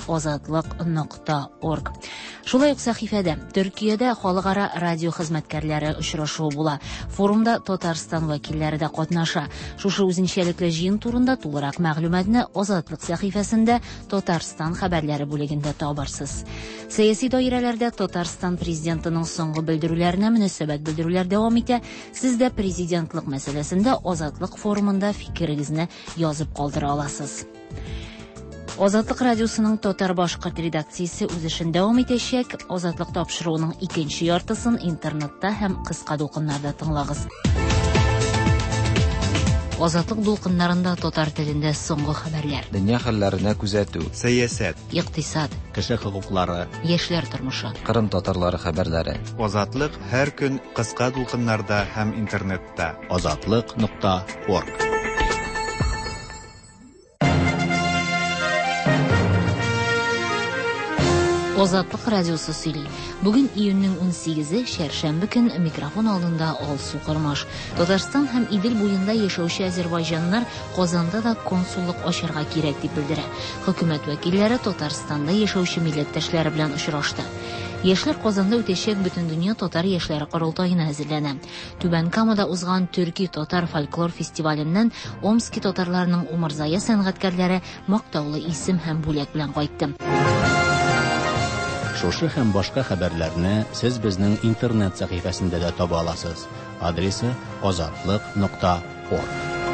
[SPEAKER 1] azatlyk.org. Шулай ук сәхифәдә Төркиядә халыкара радио хезмәткәрләре очрашуы була. Форумда Татарстан вәкилләре дә катнаша. Шушы үзенчәлекле җыен турында тулырак мәгълүматны Азатлык сәхифәсендә Татарстан хәбәрләре бүлегендә табарсыз. Сәяси даирәләрдә Татарстан президентының соңгы белдерүләренә мөнәсәбәт белдерүләр дәвам итә. Сез дә президентлык мәсьәләсендә Азатлык форумында фикерегезне язып калдыра аласыз. Азатлык радиосының татар-башкорт редакциясе үз эшен дәвам итәчәк. Азатлык тапшыруының икенче яртысын интернетта һәм кыска дулкыннарда тыңлагыз. Азатлык дулкыннарында татар телендә соңгы хәбәрләр.
[SPEAKER 17] Дөнья хәлләренә күзәтү.
[SPEAKER 3] Сәясәт,
[SPEAKER 1] Икътисад,
[SPEAKER 2] кеше хокуклары,
[SPEAKER 1] яшьләр тормышы.
[SPEAKER 17] Кырым татарлары хәбәрләре.
[SPEAKER 3] Азатлык һәр көн кыска дулкыннарда һәм интернетта.
[SPEAKER 2] Azatlyk.org.
[SPEAKER 1] Азатлык радиосы сөйли. Бүген июньнең 18-е, шәршәмбе көн, микрофон алдында Алсу Кырмаш. Татарстан һәм Идел буенда яшәүче азәрбайҗаннар Казанда да консуллык ачарга кирәк дип белдерә. Хөкүмәт вәкилләре Татарстанда яшәүче милләттәшләре белән очрашты. Яшьләр Казанда үтәчәк Бөтендөнья татар яшьләре корылтаена әзерләнә. Түбән Камада узган Төрки татар фольклор фестиваленнән Омски татарларының умырзая сәнгатькәрләре мактаулы исем һәм бүләк белән кайтты.
[SPEAKER 2] Шушы һәм башка хәбәрләрне сез безнең интернет сәхифәсендә дә таба аласыз. Адресы azatlyk.org.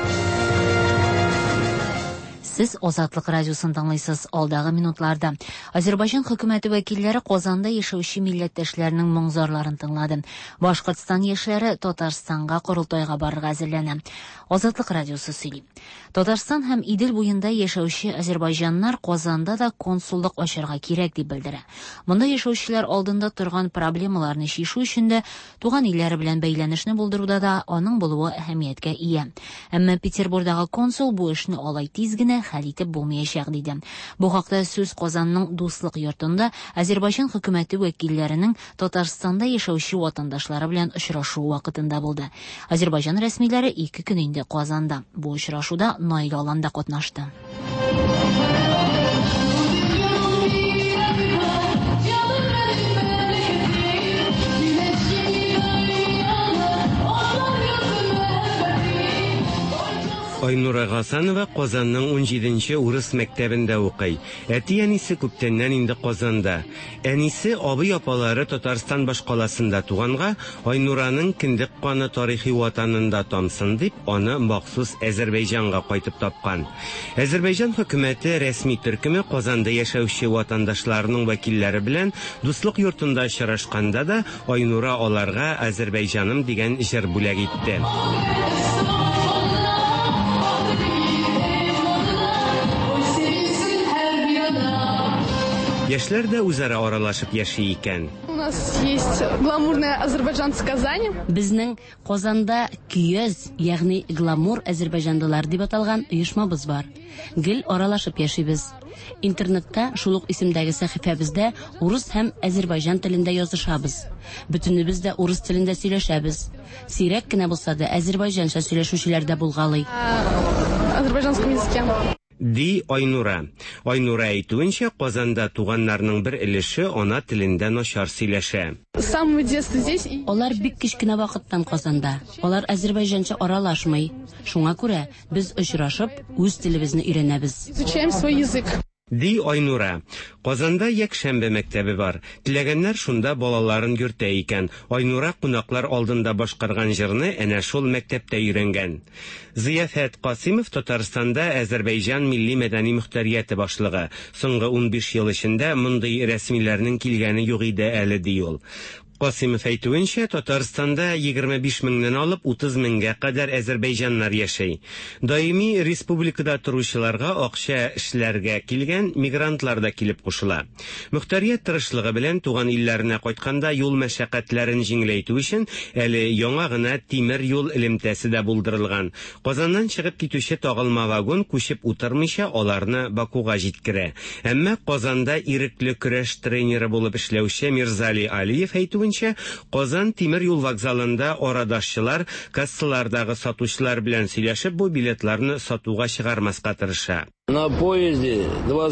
[SPEAKER 1] Сез Азатлык радиосын тыңлыйсыз. Алдагы минутларда Азәрбайҗан хөкүмәте вәкилләре Казанда яшәүче милләттәшләренең моңзарларын тыңлады. Башкортстан яшьләре Татарстанга корылтайга барырга әзерләнә. Азатлык радиосы сөйли. Татарстан һәм Идел буенда яшәүче азәрбайҗаннар Казанда да консуллык ачарга кирәк дип белдерә. Монда яшәүчеләр алдында торган проблемаларны чишү өчен дә туган илләре белән бәйләнешне булдыруда да аның булуы әһәмияткә ия. Әмма Петербургдагы консул бу эшне алай тиз генә хәл итеп булмаячак диде. Бу хакта сүз Казанның дуслык йортында Азәрбайҗан хөкүмәте вәкилләренең Татарстанда яшәүче ватандашлары белән очрашу вакытында булды. Азәрбайҗан рәсмиләре 2 көн инде Казанда. Бу очрашуда Наил Аланда катнашты.
[SPEAKER 18] Айнура Гасанова Казанның 17-нче урыс мәктәбендә укый. Әти-әнисе күптәннән инде Казанда. Әнисе абый-апалары Татарстан башкаласында туганга, Айнураның киндек каны тарихи ватанында тамсын дип, аны махсус Азәрбайҗанга кайтып тапкан. Азәрбайҗан хөкүмәте рәсми төркеме Казанда яшәүче ватандашларының вәкилләре белән дуслык йортында очрашканда да Айнура аларга Азәрбайҗаным дигән җыр бүләк итте. Яшьләр дә үзара аралашып яши икән.
[SPEAKER 19] У нас есть гламурная азербайджанцы Казани.
[SPEAKER 16] Безнең Казанда көяз, ягъни гламур азербайҗанлылар дип аталган оешмабыз бар. Гел аралашып яшибез. Интернетта шул ук исемдәге сәхифәбездә урыс һәм азербайҗан телендә язышабыз. Бөтенебез дә урыс телендә сөйләшәбез. Сирәк кенә булса да азербайҗанча сөйләшүчеләр дә булгалый.
[SPEAKER 19] Азербайҗанском языке.
[SPEAKER 18] Ди Айнура. Айнура әйтүенчә, Казанда туганнарның бер өлеше ана телендә начар сөйләшә.
[SPEAKER 19] С самого детства здесь.
[SPEAKER 16] Алар бик кичкенә вакыттан Казанда. Алар азербайҗанча аралашмый. Шуңа күрә без очрашып, үз телебезне өйрәнәбез.
[SPEAKER 19] Изучаем свой язык.
[SPEAKER 18] Ди Айнура. Казанда якшәмбе мәктәбе бар. Теләгәннәр шунда балаларын йөртә икән. Айнура кунаклар алдында башкарган җырны әнә шул мәктәптә өйрәнгән. Зияфәт Касимов Татарстанда Азәрбайҗан милли мәдәни мөхтәрияте башлыгы. Соңгы 15 ел эчендә мондый рәсмиләрнең килгәне юк иде әле ди ул. Касимов әйтүенчә, Татарстанда 25 меңнән алып 30 меңгә кадәр азәрбайҗаннар яшәй. Даими республикада торучыларга акча эшләргә килгән мигрантлар да килеп кушыла. Мөхтәрият тырышлыгы белән туган илләренә кайтканда юл мәшәкатьләрен җиңеләйтү өчен әле яңа гына тимер юл элемтәсе дә булдырылган. Казаннан чыгып китүче тагылма вагон күчеп утырмыйча аларны Бакуга җиткерә. Әмма Казанда ирекле көрәш тренеры булып эшләүче Мирзали Алиев әйтүенчә, Казан тимер юл вокзалында арадашчылар кассалардагы сатучылар белән сөйләшеп бу билетларны сатуга чыгармаска тырыша.
[SPEAKER 8] На поезде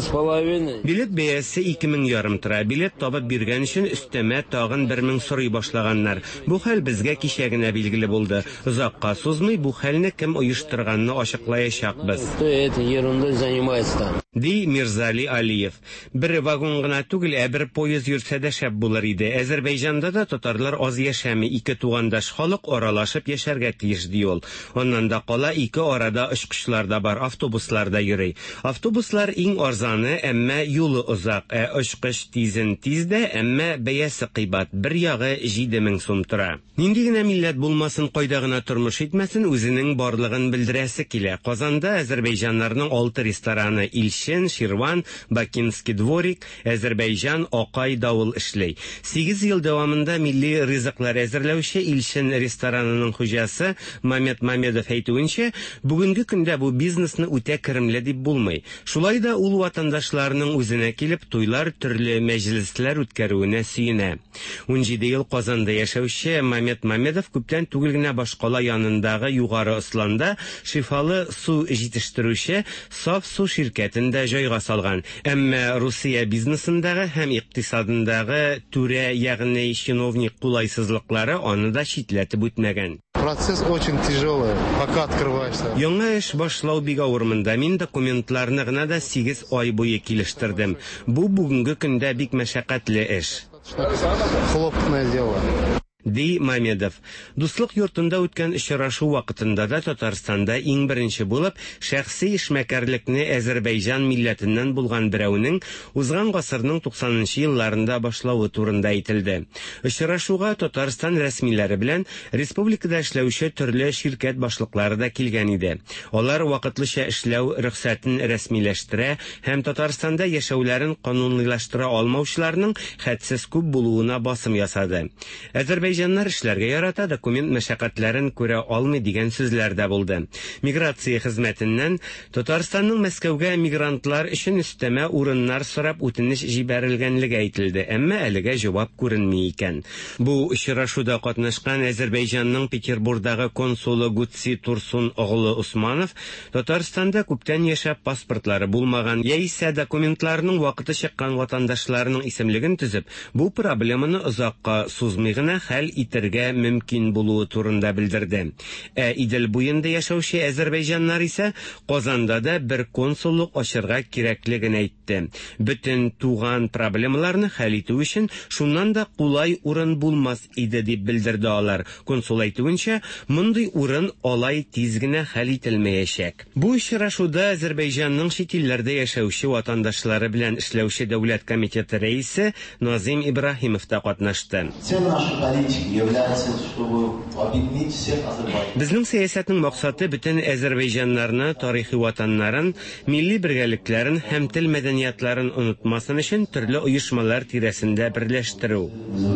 [SPEAKER 8] 2,5.
[SPEAKER 18] Билет бәясе 2000 ярым тора. Билет табып биргән өчен өстәмә тагын 1000 сорый башлаганнар. Бу хәл безгә кичә генә билгеле булды. Озакка сузмый бу хәлне кем оештырганны ачыклаячакбыз.
[SPEAKER 8] Это ерундой занимается.
[SPEAKER 18] Ди Мирзали Алиев. Бер вагон гына түгел, бер поезд йөрсә дә шәп булыр иде. Азәрбайҗанда да татарлар аз яшәми, ике тугандаш халык аралашып яшәргә тиеш ди ул. Оннан да кала ике арада очкычлар да бар, автобуслар да йөри. Автобуслар иң арзаны, әмма юлы озак, очкыч тизен-тиздә, әмма бәясе кыйбат, бер ягы 7000 сум тора. Нинди генә милләт булмасын, кайда гына тормыш итмәсен, үзенең барлыгын белдерәсе килә. Казанда Азәрбайҗаннарның 6 рестораны Илшен, Ширван, Бакинский дворик, Азәрбайҗан, Акай, Давыл эшләй. 8 ел дәвамында милли ризыклар әзерләүче Илшен ресторанының хуҗасы Мамед Мамедов әйтүенчә, бүгенге көндә бу бизнесны үтә керемле дип булмый. Шулай да ул ватандашларның үзенә килеп туйлар, төрле мәҗлесләр үткәрүенә сөенә. 17 ел Казанда яшәүче Мамед Мамедов күптән түгел генә Башкала янындагы югары Ысланда шифалы су җитештерүче Саф су ширкәтендә җайга салган. Әмма Русия бизнесындагы һәм икътисадындагы түрә, ягъни чиновник кулайсызлыклары аны да читләтеп үтмәгән.
[SPEAKER 20] Процесс очень тяжелый, пока открываешься.
[SPEAKER 18] Яңа эш башлау бик авырмында. Мин документларны гына да 8 ай буе килештердем. Бу бүгенге көндә бик мәшәкатьле эш.
[SPEAKER 20] Хлопотное дело.
[SPEAKER 18] Ди Мамедов. Дуслык йортында үткән очрашу вакытында да Татарстанда иң беренче булып шәхси эшмәкәрлекне Азәрбайҗан милләтеннән булган берәүнең узган гасырның 90нчы елларында башлавы турында әйтелде. Очрашуга Татарстан рәсмиләре белән республикада эшләүче төрле ширкәт башлыклары да килгән иде. Алар вакытлыча эшләү рөхсәтен рәсмиләштерә һәм Татарстанда яшәүләрен канунлаштыра алмаучыларның хәтсез күп булуына басым ясады. Азәрбайҗаннар эшләргә ярата, документ мәшәкатьләрен күрә алмый дигән сүзләр дә булды. Миграция хезмәтеннән Татарстанның Мәскәүгә мигрантлар өчен өстәмә урыннар сорап үтенеч җибәрелгәнлеге әйтелде, әмма әлегә җавап күренми икән. Бу очрашуда катнашкан Азәрбайҗанның Петербургдагы консулы Гутси Турсун оглы Усманов Татарстанда күптән яшәп паспортлары булмаган яисә документларның вакыты чыккан ватандашларының исемлеген төзеп, бу проблеманы озакка сузмый гына хәл итәргә мөмкин булуы турында белдерде. Идел буенда яшәүче азәрбайҗаннар исә Казанда да бер консуллык ачырга кирәклеген әйтте. Бөтен туган проблемаларны хәл итү өчен шуннан да кулай урын булмас иде дип белдерде алар. Консул әйтүенчә, мондый урын алай тиз генә хәл ителмәячәк. Бу очрашуда Азәрбайҗанның чит илләрдә яшәүче ватандашлары белән эшләүче дәүләт комитеты рәисе Назим Ибраһимов та катнашты. Безнең сәясәтнең максаты бөтен азәрбайҗаннарны, тарихи ватаннарын, милли бергәлекләрен һәм тел мәдәниятларын онытмасын өчен төрле оешмалар тирәсендә берләштерү.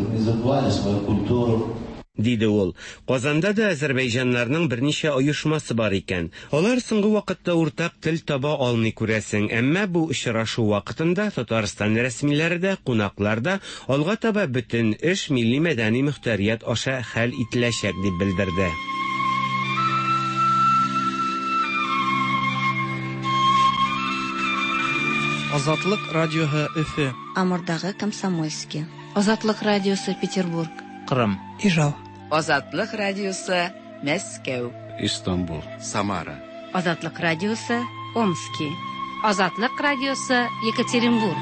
[SPEAKER 18] Диде ул. Казанда да азәрбайҗаннарның берничә оешмасы бар икән. Алар соңгы вакытта уртак тел таба алмый күрәсең, әмма бу очрашу вакытында Татарстан рәсмиләре дә, кунаклар да алга таба бөтен эш милли мәдәни мөхтәрият аша хәл ителәчәк дип белдерде.
[SPEAKER 21] Азатлык радиоһы Өфе.
[SPEAKER 22] Амурдагы Комсомольский.
[SPEAKER 23] Азатлык радиосы Петербург.
[SPEAKER 21] Кырым. Ижау.
[SPEAKER 22] Азатлык радиосы Мәскәү.
[SPEAKER 21] Истанбул. Самара.
[SPEAKER 23] Азатлык радиосы Омский. Азатлык радиосы Екатеринбург.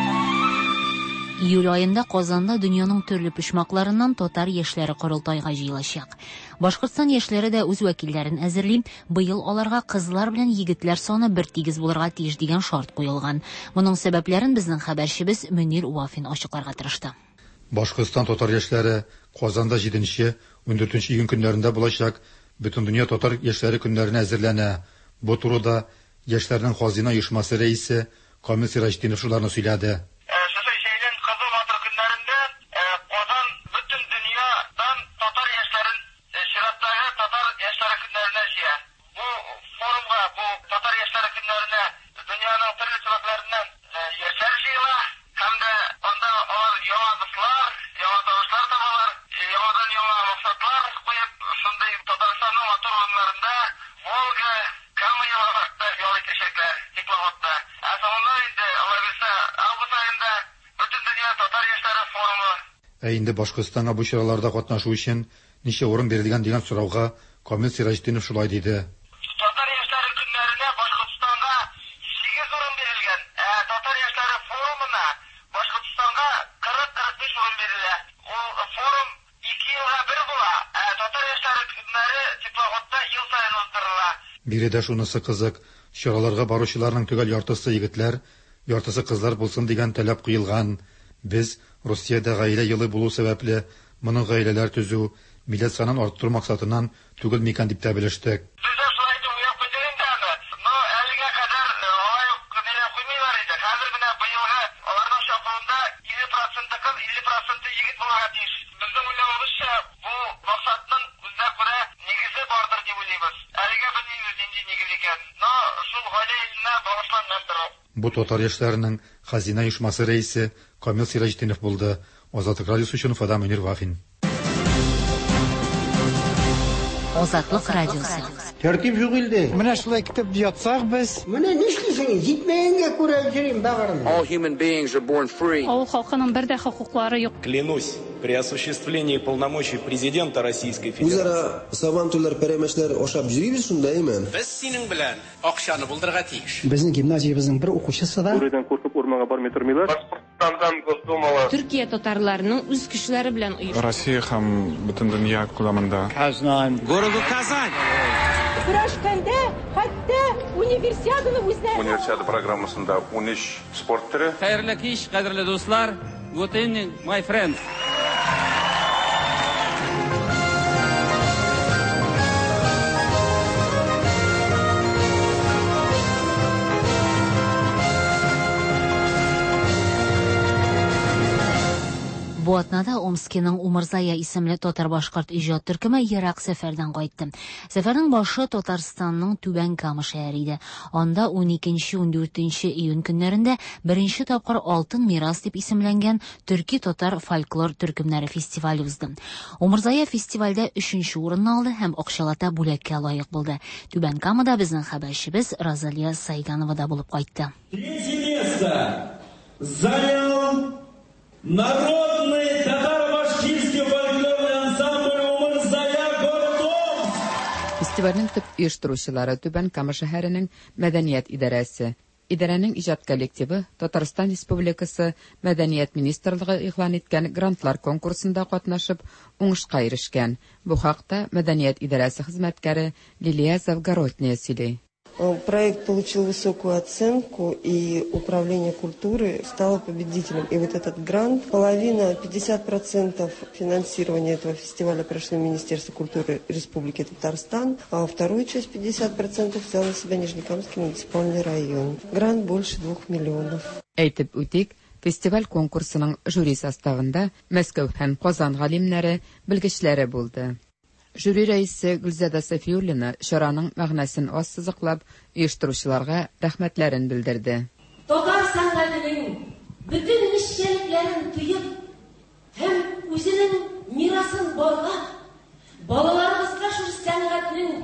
[SPEAKER 1] Июль айында Казанда дөньяның төрле почмакларыннан татар яшьләре корылтайга җыелачак. Башкортстан яшьләре дә үз вәкилләрен әзерли. Быел аларга кызлар белән егетләр саны бер тигез булырга тиеш дигән шарт куелган. Моның сәбәпләрен безнең хәбәрчебез Мөнир Уафин ачыкларга тырышты.
[SPEAKER 14] Башкортстан татар яшьләре Казанда 7-14 июнь көннәрендә булачак бөтен дөнья татар яшьләре көннәренә әзерләнә. Бу турыда яшьләрнең хазина оешмасы рәисе Камил Сираҗетдинов шуларны сөйләде. Инде Башкортстанга бу чараларда катнашу өчен ничә урын бирелгән дигән сорауга Камил Сираҗетдинов шулай диде.
[SPEAKER 24] Татар яшьләре көннәренә Башкортстанга 8 урын бирелгән. Татар яшьләре форумына Башкортстанга 40-45 урын бирелә. Ул форум 2 елга бер була. Татар яшьләре көннәре теплоходта ел сайын уздырыла.
[SPEAKER 14] Биредә шунысы кызык, чараларга баручыларның түгел яртысы егетләр, яртысы кызлар булсын дигән таләп куелган. Без Россиядә гаилә елы булу сәбәпле моны гаиләләр төзү, милләт санын арттыру максатыннан түгел микән дип тә белештек. Бу татар яшьләренең хазина оешмасы рәисе Камил Сираҗетдинов булды. Азатлык радиосы өчен Фада Мөнир Вафин.
[SPEAKER 1] Азатлык радиосы.
[SPEAKER 4] Тәртип юк инде. Менә шулай китеп ятсак без. Менә нишлисең? Җитмәгәнгә күрә йөрим багырым.
[SPEAKER 5] All human beings are born free.
[SPEAKER 23] Авыл халкының бер дә хокуклары юк.
[SPEAKER 9] Клянусь, при осуществлении полномочий президента Российской Федерации.
[SPEAKER 6] Үзара сабантуйлар пәрәмәчләр ашап йөрибез шундаймы?
[SPEAKER 21] Без синең белән акчаны булдырга тиеш.
[SPEAKER 4] Безнең гимназиябезнең бер укучысы да.
[SPEAKER 13] Бүредән куркып урманга бармый тормыйлар.
[SPEAKER 9] Башкортстандан Госдумала.
[SPEAKER 23] Төркия татарларының үз кешеләре белән оештырылган.
[SPEAKER 7] Россия һәм бөтен дөнья күләмендә.
[SPEAKER 4] Казан.
[SPEAKER 21] Городу Казань.
[SPEAKER 10] Көрәшкәндә хәтта универсиаданы үзләре.
[SPEAKER 7] Универсиада программасында 13 спорт төре.
[SPEAKER 11] Хәерле кич, кадерле дуслар. Good evening, my friends.
[SPEAKER 1] Бу атнада Омскиның Умырзая исемле татар-башкорт иҗат төркеме ерак сәфәрдән кайтты. Сәфәрнең башы Татарстанның Түбән Кама шәһәре иде. Анда 12-14 июнь көннәрендә беренче тапкыр Алтын мирас дип исемләнгән төрки-татар фольклор төркемнәре фестивале узды. Умырзая фестивальдә 3нче урынны алды һәм акчалата бүләккә лаек булды. Түбән Камада безнең хәбәрчебез Розалия Сайганова да булып кайтты.
[SPEAKER 25] Народный татаро-башкирский фольклорный ансамбль Умырзая город Омск.
[SPEAKER 26] Фестивальнең төп оештыручылары Түбән Кама шәһәренең мәдәният идарәсе. Идарәнең иҗат коллективы Татарстан Республикасы Мәдәният министрлыгы игълан иткән грантлар конкурсында катнашып, уңышка ирешкән. Бу хакта Мәдәният идарәсе хезмәткәре Лилия Завгородняя сөйли.
[SPEAKER 27] Проект получил высокую оценку, и Управление культуры стало победителем. И вот этот грант, половина, 50% финансирования этого фестиваля прошло в Министерство культуры Республики Татарстан, а вторую часть, 50%, взял на себя Нижнекамский муниципальный район. Грант больше 2 миллионов.
[SPEAKER 26] Әйтеп үтик, фестиваль конкурсының жюри составында Мәскәү һәм Казан галимнәре, белгечләре булды. Жюри рәисе Гөлзәдә Сафиуллина чараның мәгънәсен аз сызыклап, оештыручыларга рәхмәтләрен белдерде.
[SPEAKER 28] Татар сәнгатенең бөтен нишчәлекләрен тыеп һәм үзенең мирасын барлап, балаларыбызга шу сәнгатенең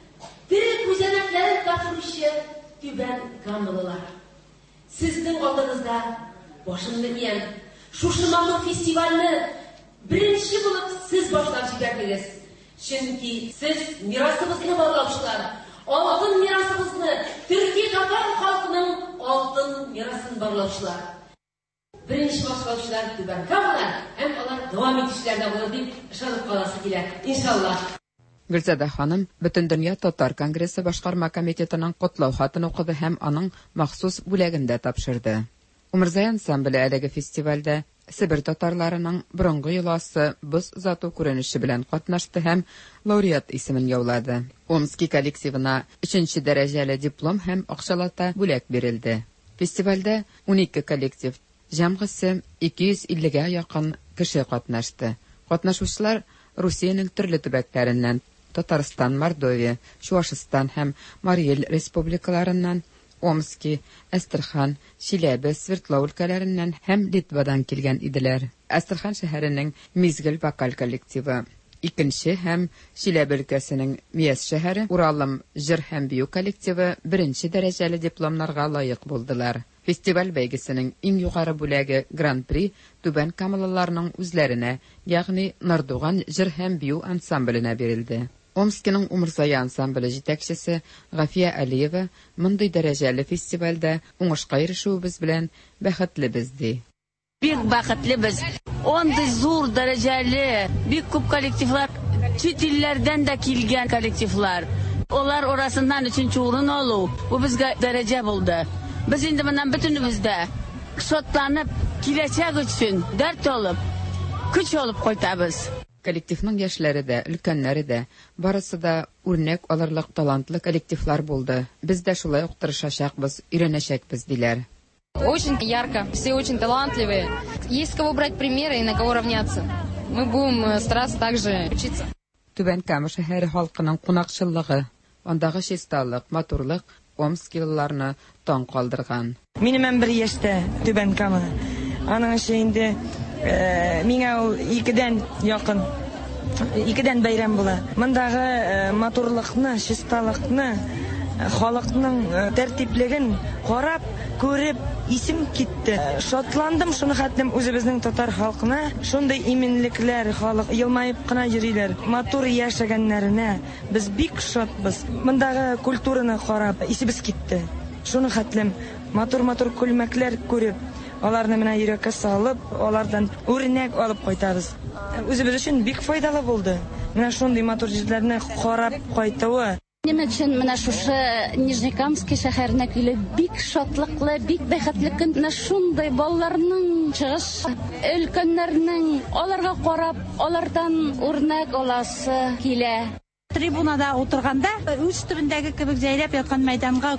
[SPEAKER 28] тел күзәнәкләрен тапшыручы Түбән Камалылар. Сезнең алдыгызда башымны иян, шушы маңлы фестивальне беренче булып сез башлап җибәрдегез. Чөнки сез мирасыбызны барлаучылар, алтын мирасыбызны, Төркия татар халкының алтын мирасын барлаучылар. Беренче башлаучылар Түбән Камалар һәм алар дәвам итүчеләр дә булыр дип ышанып каласы килә. Иншаллах.
[SPEAKER 26] Гөлзәдә ханым Бөтен дөнья татар конгрессы башкарма комитетының котлау хатын укыды һәм аның махсус бүләгендә тапшырды. Умырзая ансамбле әлеге фестивальдә Сибир татарларының борынгы йоласы боз озату күренеше белән катнашты һәм лауреат исемен яулады. Омский коллективына 3нче дәрәҗәле диплом һәм акчалата бүләк бирелде. Фестивальдә 12 коллектив, җәмгысе 250гә якын кеше катнашты. Катнашучылар Русиянең төрле төбәкләреннән, Татарстан, Мордовия, Чувашстан һәм Марий Эл республикаларыннан, Омский, Әстерхан, Чиләбе, Свердлов өлкәләреннән һәм Литвадан килгән иделәр. Әстерхан шәһәренең Мизгел вокаль коллективы, 2нче һәм Чиләбе өлкәсенең Мияс шәһәре Уралым җыр һәм бию коллективы 1нче дәрәҗәле дипломнарга лаек булдылар. Фестиваль бәйгесенең иң югары бүләге Гран-при Түбән Камалыларның үзләренә, ягъни Нардуган җыр һәм бию ансамбленә бирелде. Омскиның Умырзая ансамбле җитәкчесе Гафия Алиева мондый дәрәҗәле фестивальдә уңышка ирешүебез белән бәхетлебез ди.
[SPEAKER 28] Бик бәхетлебез. Ондай зур дәрәҗәле, бик күп коллективлар, чит илләрдән дә килгән коллективлар. Onlar orasından üçüncü urun olu. Bu bizge derece buldu. Biz indi bundan bütünümüzde şotlanıp kilecek üçün dert olup, güç olup koytabız.
[SPEAKER 26] Коллективның яшьләре дә, өлкәннәре дә, барысы да үрнәк алырлык талантлы коллективлар булды. Без дә шулай ук тырышачакбыз, өйрәнәчәкбез диләр.
[SPEAKER 23] Очень ярко, все очень талантливые. Есть кого брать примеры и на кого равняться. Мы будем стараться также учиться.
[SPEAKER 26] Түбән Кама шәһәре халкының кунакчыллыгы, андагы чисталык, матурлык омскилларны таң калдырган.
[SPEAKER 2] Минем бер яшьтә Түбән Кама. Аның эшендә миңа ул 2дән якын, 2дән бәйрәм була. Мондагы матурлыкны, чисталыкны, халыкның тәртиплеген карап, күреп, исем китте. Шатландым, шуны хәтлем үзебезнең татар халкына, шундый иминлекләр, халык елмаеп кына йөриләр. Матур яшәгәннәренә без бик шатбыз. Мондагы культураны карап, исебез китте. Шуны хәтлем матур күлмәкләр күреп, аларны менә йөрәккә салып, алардан үрнәк алып кайтабыз. Үзебез өчен бик файдалы булды. Менә шундый матур җирләрне карап кайтуы.
[SPEAKER 28] Минем өчен менә шушы Нижнекамский шәһәренә килеп бик шатлыклы, бик бәхетле көн. Менә шундый балаларның чыгыш, өлкәннәрнең аларга карап, алардан үрнәк аласы килә.
[SPEAKER 3] Трибунада отырганда үз төбендәге кебек җәйләп яткан мәйданга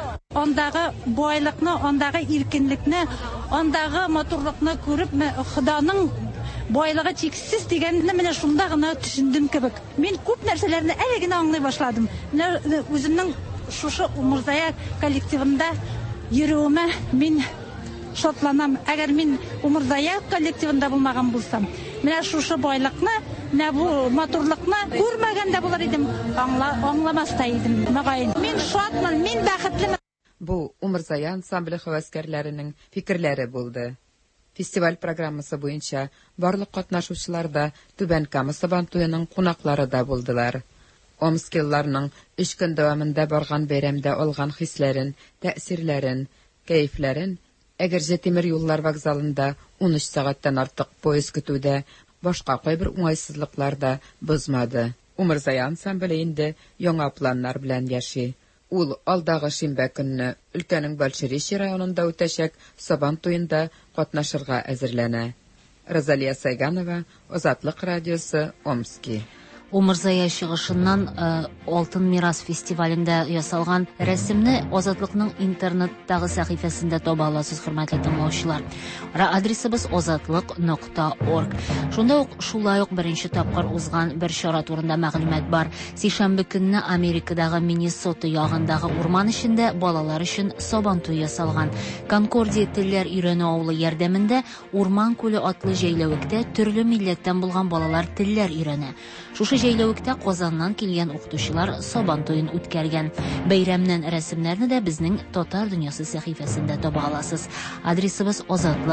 [SPEAKER 3] андагы байлыкны, андагы иркенлекне, андагы матурлыкны күреп, Худаның байлыгы чиксез дигәнне менә шунда гына төшендем кебек. Мин күп нәрсәләрне әле генә аңлый башладым. Менә үземнең шушы Умурзая коллективында йөрүемә мин шатланам. Әгәр мин Умурзая коллективында булмаган булсам, менә шушы байлыкны, менә бу матурлыкны күрмәгәндә булыр идем, аңламас та идем. Мин шатмын, мин бәхетлемен.
[SPEAKER 26] Бу Умурзая ансамбле хәвәскәрләренең фикерләре булды. Фестиваль программасы буенча барлык катнашучылар да Түбән Кама Сабантуеның кунаклары да булдылар. Омскилларның 3 көн дәвамында барган бәйрәмдә алган хисләрен, тәэсирләрен, кәефләрен Әгәрҗә тимер юллар вокзалында 13 сәгатьтән артык поезд көтүдә башка кайбер уңайсызлыклар да бозмады. Умурзая ансамбле инде яңа планнар белән яши. Ул алдагы шимбә көнне өлкәнең Большерещи районында үтәчәк Сабан туенда катнашырга әзерләнә. Розалия Сайганова, Азатлык радиосы, Омский.
[SPEAKER 1] Умурзая чыгышыннан Алтын мирас фестивалендә ясалган рәсемне Азатлыкның интернеттагы сәхифәсендә таба аласыз, хөрмәтле тыңлаучылар. Адресыбыз azatlык.org. Шунда ук шулай ук беренче тапкыр узган бер чара турында мәгълүмат бар. Сишәмбе көнне Америкадагы Миннесота ягындагы урман эчендә балалар өчен Сабантуй ясалган. Конкордия телләр өйрәнү авылы ярдәмендә Урман күле атлы җәйләвектә төрле милләттән булган балалар телләр өйрәнә. Шушы җәйләвектә Казаннан килгән укытучылар Сабантуен үткәргән. Бәйрәмнән рәсемнәрне дә безнең Татар дөньясы сәхифәсендә таба аласыз. Адресыбыз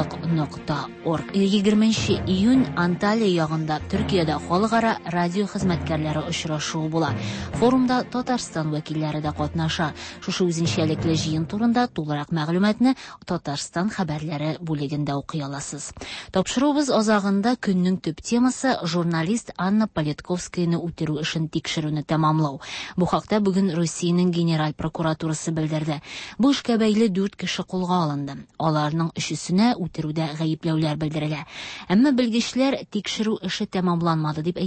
[SPEAKER 1] azatlык.org. 20 июнь Анталия ягында Төркиядә халыкара радио хезмәткәрләре очрашуы була. Форумда Татарстан вәкилләре дә катнаша. Шушы үзенчәлекле җыен турында тулырак мәгълүматны Татарстан хәбәрләре бүлегендә укый аласыз. Тапшыруыбыз азагында көннең төп темасы журналист Анна Политковскаяны үтерү эшен тикшерүне тәмамлау. Бу хакта бүген Россиянең генераль прокуратурасы белдерде. Бу эшкә бәйле 4 кеше кулга алынды. Аларның өчесенә үтерүдә гаепләүләр белдерелә. Әмма белгечләр тикшерү эше тәмамланды дип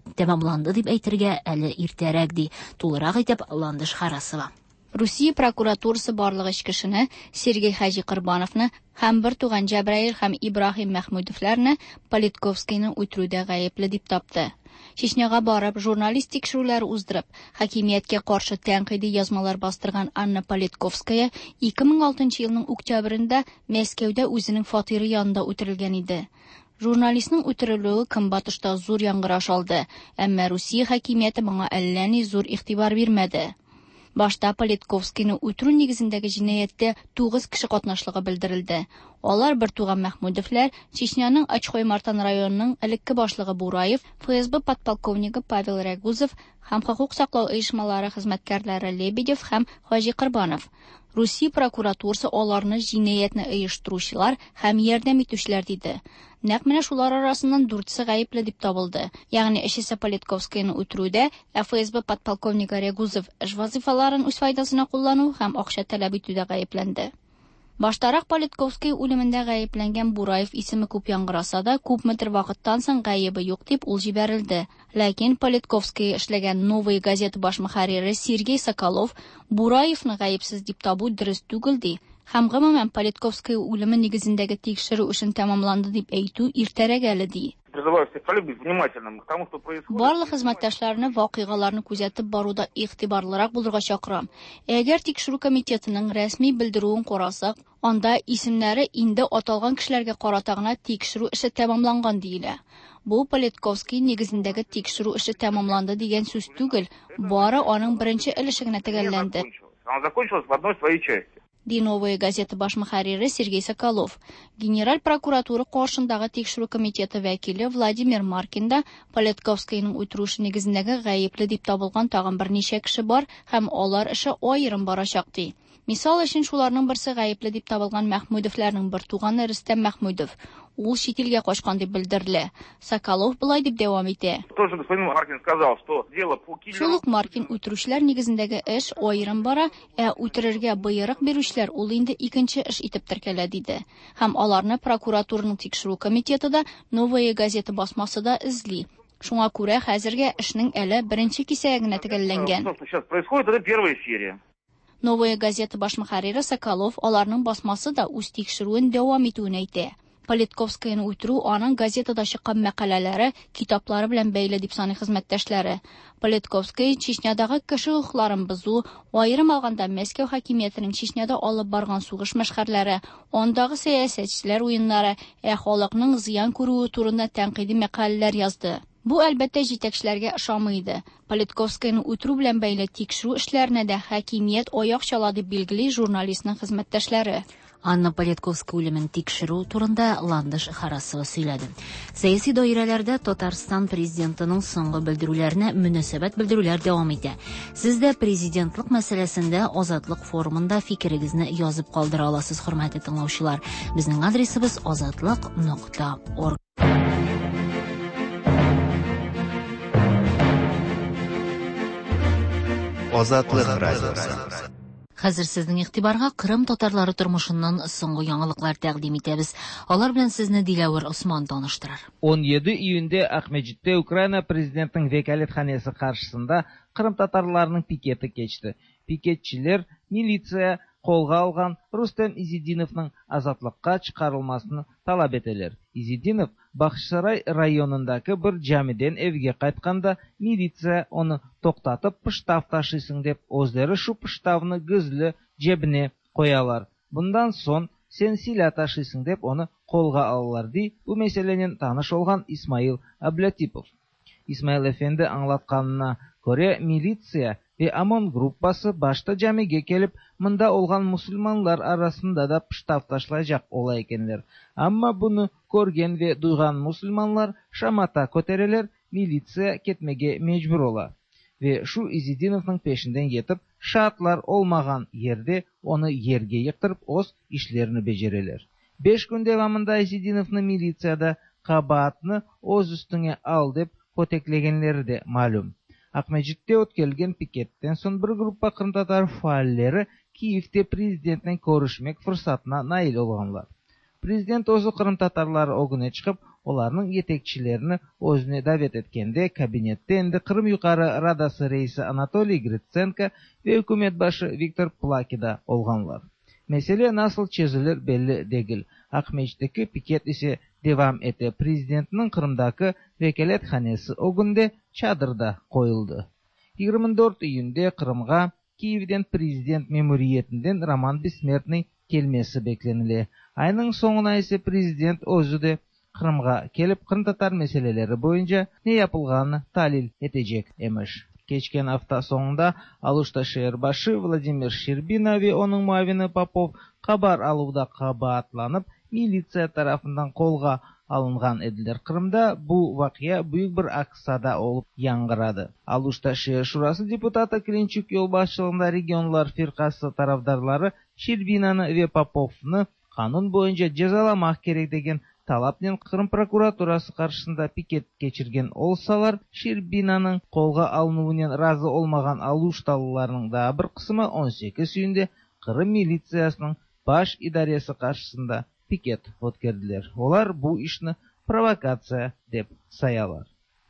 [SPEAKER 1] әйтергә әле иртәрәк ди. Тулырак әйтеп Ландыш Харасова.
[SPEAKER 8] Россия прокуратурасы барлыгы 3 кешене, Сергей Хаҗи Кырбановны һәм бер туган Җабраил һәм Ибраһим Мәхмүдовларны Политковскийны үтерүдә гаепле дип тапты. Чечняга барып, журналист тикшерүләр уздырып, хакимияткә каршы тәнкыйди язмалар бастырган Анна Политковская 2006 елның октябрендә Мәскәүдә үзенең фатиры янында үтерелгән иде. Журналистның үтерелүе Көнбатышта зур яңгыраш алды, әмма Россия хакимияте моңа әллә ни зур игътибар бирмәде. Башта Политковскийны үтерү нигезендәге җинаятьтә 9 кеше катнашлыгы белдерелде. Алар бер туган Мәхмүдовлар, Чечняның Ачхой-Мартан районының элекке башлыгы Бураев, ФСБ подполковнигы Павел Рягузов һәм хукук саклау оешмалары хезмәткәрләре Лебедев һәм Хаҗи Кырбанов. Rossiya prokuraturasi оларны җинаятьне оештыручылар һәм ярдәм итүчеләр диде. Нәкъ менә шулар арасыннан 4-се гаепле дип табылды. Ягъни эшчесе Политковскийны үтерүдә ФСБ подполковнигы Регузов эш вазифаларын үз файдасына куллану һәм акча таләп итүдә гаепләнде. Баштарак Политковский үлемендә гаепләнгән Бураев исеме күп яңгыраса да, күпмедер вакыттан соң гаебе юк дип ул җибәрелде. Ләкин Политковский эшләгән Новая газета баш мөхәррире Сергей Соколов Бураевны гаепсез дип табу дөрес түгел ди. Һәм гомумән Политковский үлеме нигезендәге тикшерү эшен тәмамланды дип әйтү иртәрәк әле ди. Барлык хезмәттәшләрне вакыйгаларны күзәтеп баруда игътибарлырак булырга чакырам. Әгәр тикшерү комитетының рәсми белдерүен карасак, анда исемнәре инде аталган кешеләргә карата гына тикшерү эше тәмамланган диелә. Бу Политковский нигезендәге тикшерү эше тәмамланды дигән сүз түгел, бары аның беренче өлеше генә төгәлләнде. Ди Новая газета баш мөхәррире Сергей Соколов. Генераль прокуратура каршындагы тикшерү комитеты вәкиле Владимир Маркин да Политковскийның үтерүше нигезендәге гаепле дип табылган тагын берничә кеше бар һәм алар эше аерым барачак ди. Мисал өчен шуларның берсе гаепле дип табылган Мәхмүдовләрнең бер туганы Рөстәм Мәхмүдов. Ул чит илгә качкан дип белдерелә. Соколов булай дип дәвам итә. Шулук Маркин үтерүчләр нигезендәге эш аерым бара, үтерергә боерык бирүчләр ул инде икенче эш итеп теркәлә диде. Һәм аларны прокуратураның тикшерү комитеты да Новая газета басмасы да эзли. Шуңа күрә хәзергә эшнең әле беренче кисәгенә төгәлләнгән. Новая газета баш мөхәррире Соколов аларның басмасы да үз тикшерүен дәвам итүен әйтә. Политковскийны үтерү аның газетада чыккан мәкаләләре, китаплары белән бәйле дип саный хезмәттәшләре. Политковский Чечнядагы кеше хукукларын бозу, аерым алганда Мәскәү хакимиятенең Чечняда алып барган сугыш мәшхәрләре, андагы сәясәтчеләр уеннары, халыкның зыян күрүе турында тәнкыйди мәкаләләр язды. Бу әлбәттә җитәкчеләргә ошамый. Политковскийны үтерү белән бәйле тикшерү эшләренә дә хакимият аяк чала дип билгели журналистның хезмәттәшләре.
[SPEAKER 1] Анна Политковский үлемен тикшерү турында Ландыш Харасова сөйләде. Сәяси даирәләрдә Татарстан президентының соңгы белдерүләренә мөнәсәбәт белдерүләр дәвам итә. Сез дә президентлык мәсьәләсендә Азатлык форумында фикерегезне язып калдыра аласыз, хөрмәтле тыңлаучылар. Безнең адресыбыз azatlyk.org.
[SPEAKER 12] Азатлык радиосы.
[SPEAKER 1] Хәзер сезнең игътибарга Кырым татарлары тормышыннан соңгы яңалыклар тәкъдим итәбез. Алар белән сезне Диләвер Усман таныштырыр.
[SPEAKER 15] 17 июньдә Әхмәҗиттә Украина президентының вәкаләтханәсе каршысында Кырым татарларының пикеты кечте. Пикетчиләр милиция қолга алган Рустем Изидиновның азатлыкка чыгарылмасын талап итәләр. Изидинов Бахчысарай районындагы бер җамидән evгә кайтканда милиция аны токтатып пыштав ташыйсың дип, үзләре шу пыштавны гызлы җебенә куялар. Bundan соң сен сила ташыйсың дип аны қолга алалар ди. Бу мәсьәләнең таныш булган Исмаил Аблатипов. Исмаил әфәнде аңлатканына күрә милиция ve ОМОН группасы башта җамигә келіп, монда олган мусульманлар арасында да пыштав ташлайжак ола икәнләр. Әмма буны көргән ве дуйган мусульманлар шамата көтәрәләр, милиция кетмәгә мәҗбүр ола. Ве шу Изидиновның пешендән йетеп, шатлар олмаган yerде оны ергә йыктырып оз эшләрне беҗерәләр. 5 көн дәвамында Изидиновны милицияда кабатны оз үстеңә ал дип көтәкләгәннәре дә мәгълүм. Әхмәҗиттә үткәрелгән пикеттән соң бер группа Кырым татар фәалләре Киевтә президентның күрешмәк форсатына наил булганлар. Президент өзі Кырым татарлары огына чыгып, оларның етекчеләрне өзенә дәвет иткәндә кабинетта инде Кырым югары радасы рәисе Анатолий Гриценко ва хөкүмәт башы Виктор Плакида olганлар. Мәсьәлә насыл чөзелер белле дегел. Әхмәҗиттәге пикет исе devam ете. Президентның Кырымдагы вәкаләтханәсе огында çadırda коелды. 24 июньдә Кырымга Киевдән президент мемориятеннән Роман Бессмертный келмәсе бекленелә. Айның соңына исә президент өзі дә Кырымга келіп, Кырым татар мәсьәләләре буенча не yapılганны талил этәҗәк эмеш. Кечкән hafta соңында Алушта шәһәр башы Владимир Щербина ва оның муавины Попов хабар алуда кабатланып, милиция тарафыннан қолга алынган эдилер. Кырымда бу вакыя büyük bir aksada olup яңгырады. Алушта Шер Шурасы депутаты Клинчук ел башчылыгында регионлар фиркасы тарафдарлары Щербинаны ве Поповны канун боюнча жазаламак керек деген талап менен Кырым прокуратурасы каршысында пикет кечирген олсалар, Щербинаның колго алынуунан разы олмаган алушталууларның да бир кысымы 18 июнде Кырым милициясынын баш идарасы каршысында пикет өткөрдүлөр. Олар бу ишни провокация деп саялар.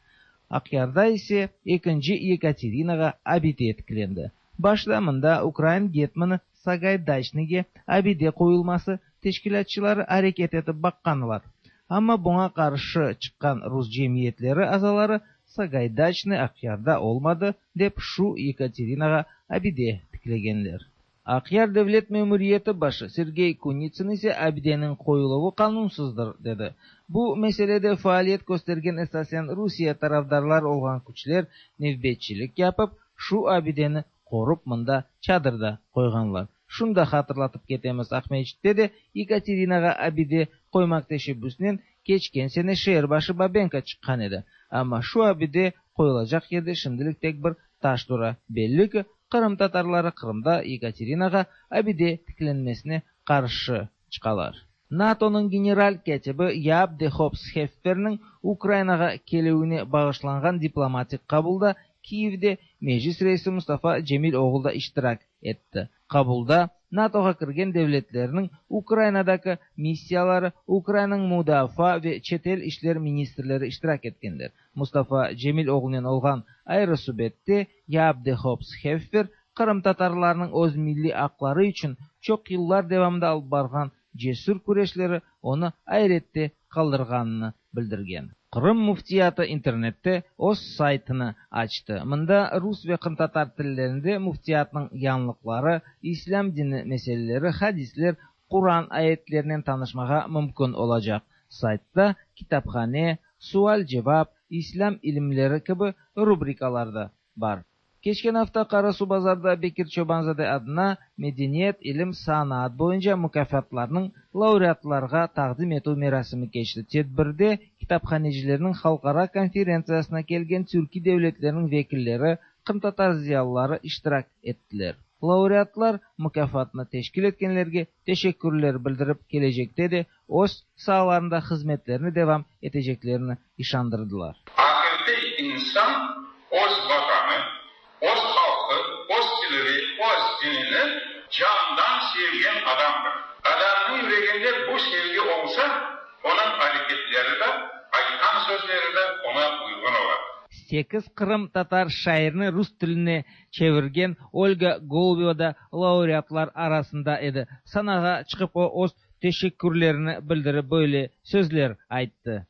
[SPEAKER 15] Акярда ise 2-нчы Екатеринага абиде еткиленди. Башламында Украин гетмани Сагайдачныйга абиде коюлмасы тешкилатчылары аракет этип бакканылар. Амма буга каршы чыккан рус жемиятлери азалары Сагайдачный Акярда олмады деп шу Екатеринага абиде тиклегенлер. Акяр devlet memuriyeti başı Sergey Kunichin ise abidенин коюлуу канунсуздур dedi. Bu meselede faaliyet göstergen esasen Rusiya tarafdarlar olgan күчлер nevbetçilik yapıp şu abideni korup mında çadırda koyganlar. Şunda hatırlatıp ketemiz Ahmetçit'te de Yekaterinaga abide koymak teşebbüsünden geçken sene Şehirbaşı Babenka çıkkan edi. Ama şu abide koyulacak yerde şimdilik tek bir taş dura belli ki Kırım Tatarları Kırımda Yekaterinaga abide tiklenmesine karşı çıkalar. NATO'nun general katibi Jaap de Hoop-Scheffer'nin Ukraynaga kelewine bağışlangan diplomatik kabulda Kiev'de meclis reisi Mustafa Cemil Oğul'da iştirak etti. Kabulda NATO'ga kirgen devletlerinin Ukrayna'daki missiyaları Ukrayna'nın mudafaa ve çetel işler ministrleri iştirak etkenler. Mustafa Cemil Oğul'un olgan ayrı subette Jaap de Hoop-Scheffer Kırım Tatarlarının öz milli akları için çok yıllar devamında alıp bargan cesur kureşleri onu ayrette kaldırganını bildirgen. Kırım muftiyatı internette öz saytını açtı. Mında Rus ve Kırım Tatar tillerinde muftiyatının yanlıkları, İslam dini meseleleri, hadisler, Kur'an ayetlerinden tanışmağa mümkün olacak. Saytta kitapkhane, sual-cevap, İslam ilimleri gibi rubrikalarda var. Geçen hafta Karasu Bazar'da Bekir Çobanzade adına medeniyet, ilim, sanat boyunca mükafatlarının laureatlarga takdim etu merasimi geçti. Tedbirde kitaphanecilerinin halkara konferensiyasına kelgen Türkiye devletlerinin vekilleri, Kırım Tatar ziyalları iştirak ettiler. Laureatlar mükafatını teşkil etkenlerge teşekkürler bildirip gelecekte de öz sahalarında hizmetlerini devam edeceklerini işandırdılar.
[SPEAKER 14] Ahirde insan öz vatanı, öz halkı, öz dilini, öz dinini candan sevgen adamdır. Adamın yüreğinde bu sevgi olsa onun hareketleri de, aytan sözleri de ona uygun olur.
[SPEAKER 15] 8 Kırım Tatar şairini Rus tiline çevirgen Olga Golubeva da laureatlar arasında idi. Sanaga çıkıp o öz teşekkürlerini bildirip böyle sözler ayttı.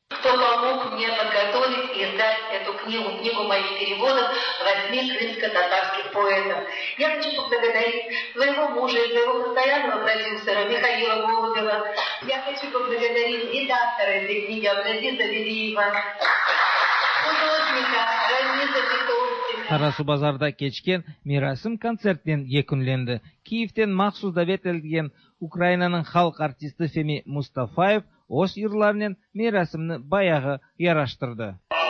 [SPEAKER 16] Книгу моих переводов 8 крымско-татарских поэтов. Я хочу поблагодарить своего мужа и своего постоянного продюсера Михаила Голубева. Я хочу поблагодарить редактора этой книги Абдазиза Велиева, художника Рамиза Петровского.
[SPEAKER 15] Karasu Bazar'da geçken Mirasim konsertten yekunlendi. Kiev'ten maxsus davet edilgen Ukrayna'nın halk artisti Femi Mustafayev öz yırlarının Mirasimni bayağı yaraştırdı.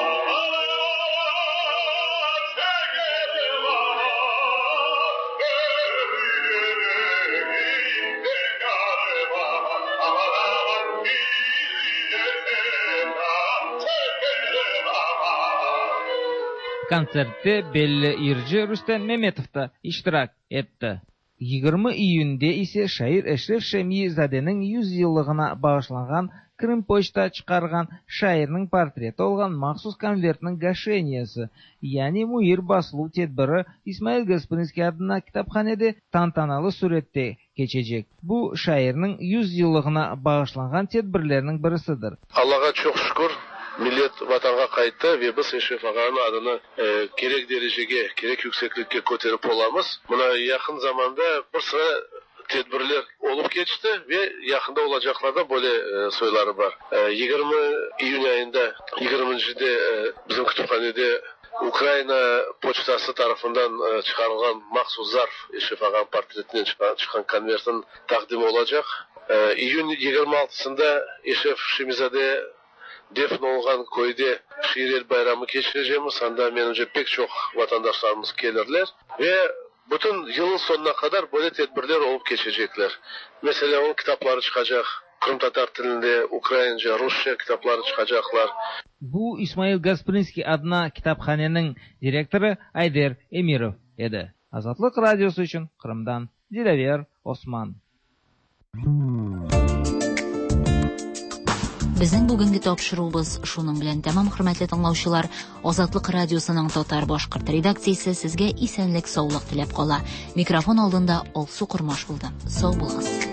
[SPEAKER 15] Konsertte belli irci Rüstem Mehmetov da iştirak etti. 20 iyun'de ise şair Eşref Şemizade'nin 100 yıllığına bağışlangan Kırım Poçta çıkargan şairinin portreti olgan maxsus konvertinin gaşeniyesi, yani muhir basılı tedbiri İsmail Gasprinski adına kitaphanede tantanalı surette geçecek. Bu şairinin 100 yıllığına bağışlangan tedbirlerinin birisidir.
[SPEAKER 17] Allah'a çok şükür. Millet vatanga kayıttı ve biz Eşref Ağa'nın adını gerek dereceye, gerek yükseklikке koterip olamız. Buna yakın zamanda bir sıra tedbirler olup geçti ve yakında olacaklarda böyle soyları var. 20 iyun ayında, 20'de bizim kütüphanede Ukrayna poçtası tarafından çıkarılan maxsus zarf, Eşref Ağa'nın portretinden çıkan konvertin takdimi olacak. İyun 26'sında Eşref Şemizade defn olgan koyda Şiirel bayramı geçireceğimiz anda menimce pek çok vatandaşlarımız gelirler ve bütün yılın sonuna kadar böyle tedbirler olup geçecekler. Mesela onun kitapları çıkacak. Kırım Tatar tilinde, Ukraynaca, Rusça kitapları çıkacaklar.
[SPEAKER 15] Bu İsmail Gasprinski adına kitaphanenin direktörü Ayder Emirov edi. Azatlık radyosu için Kırım'dan Dilaver Osman.
[SPEAKER 1] Безнең бүгенге тапшыруыбыз шуның белән тәмам, хөрмәтле тыңлаучылар. Азатлык радиосының татар башкорт редакциясе сезгә исәнлек, саулык теләп кала. Микрофон алдында Алсу Курмаш булды. Сау булыгыз.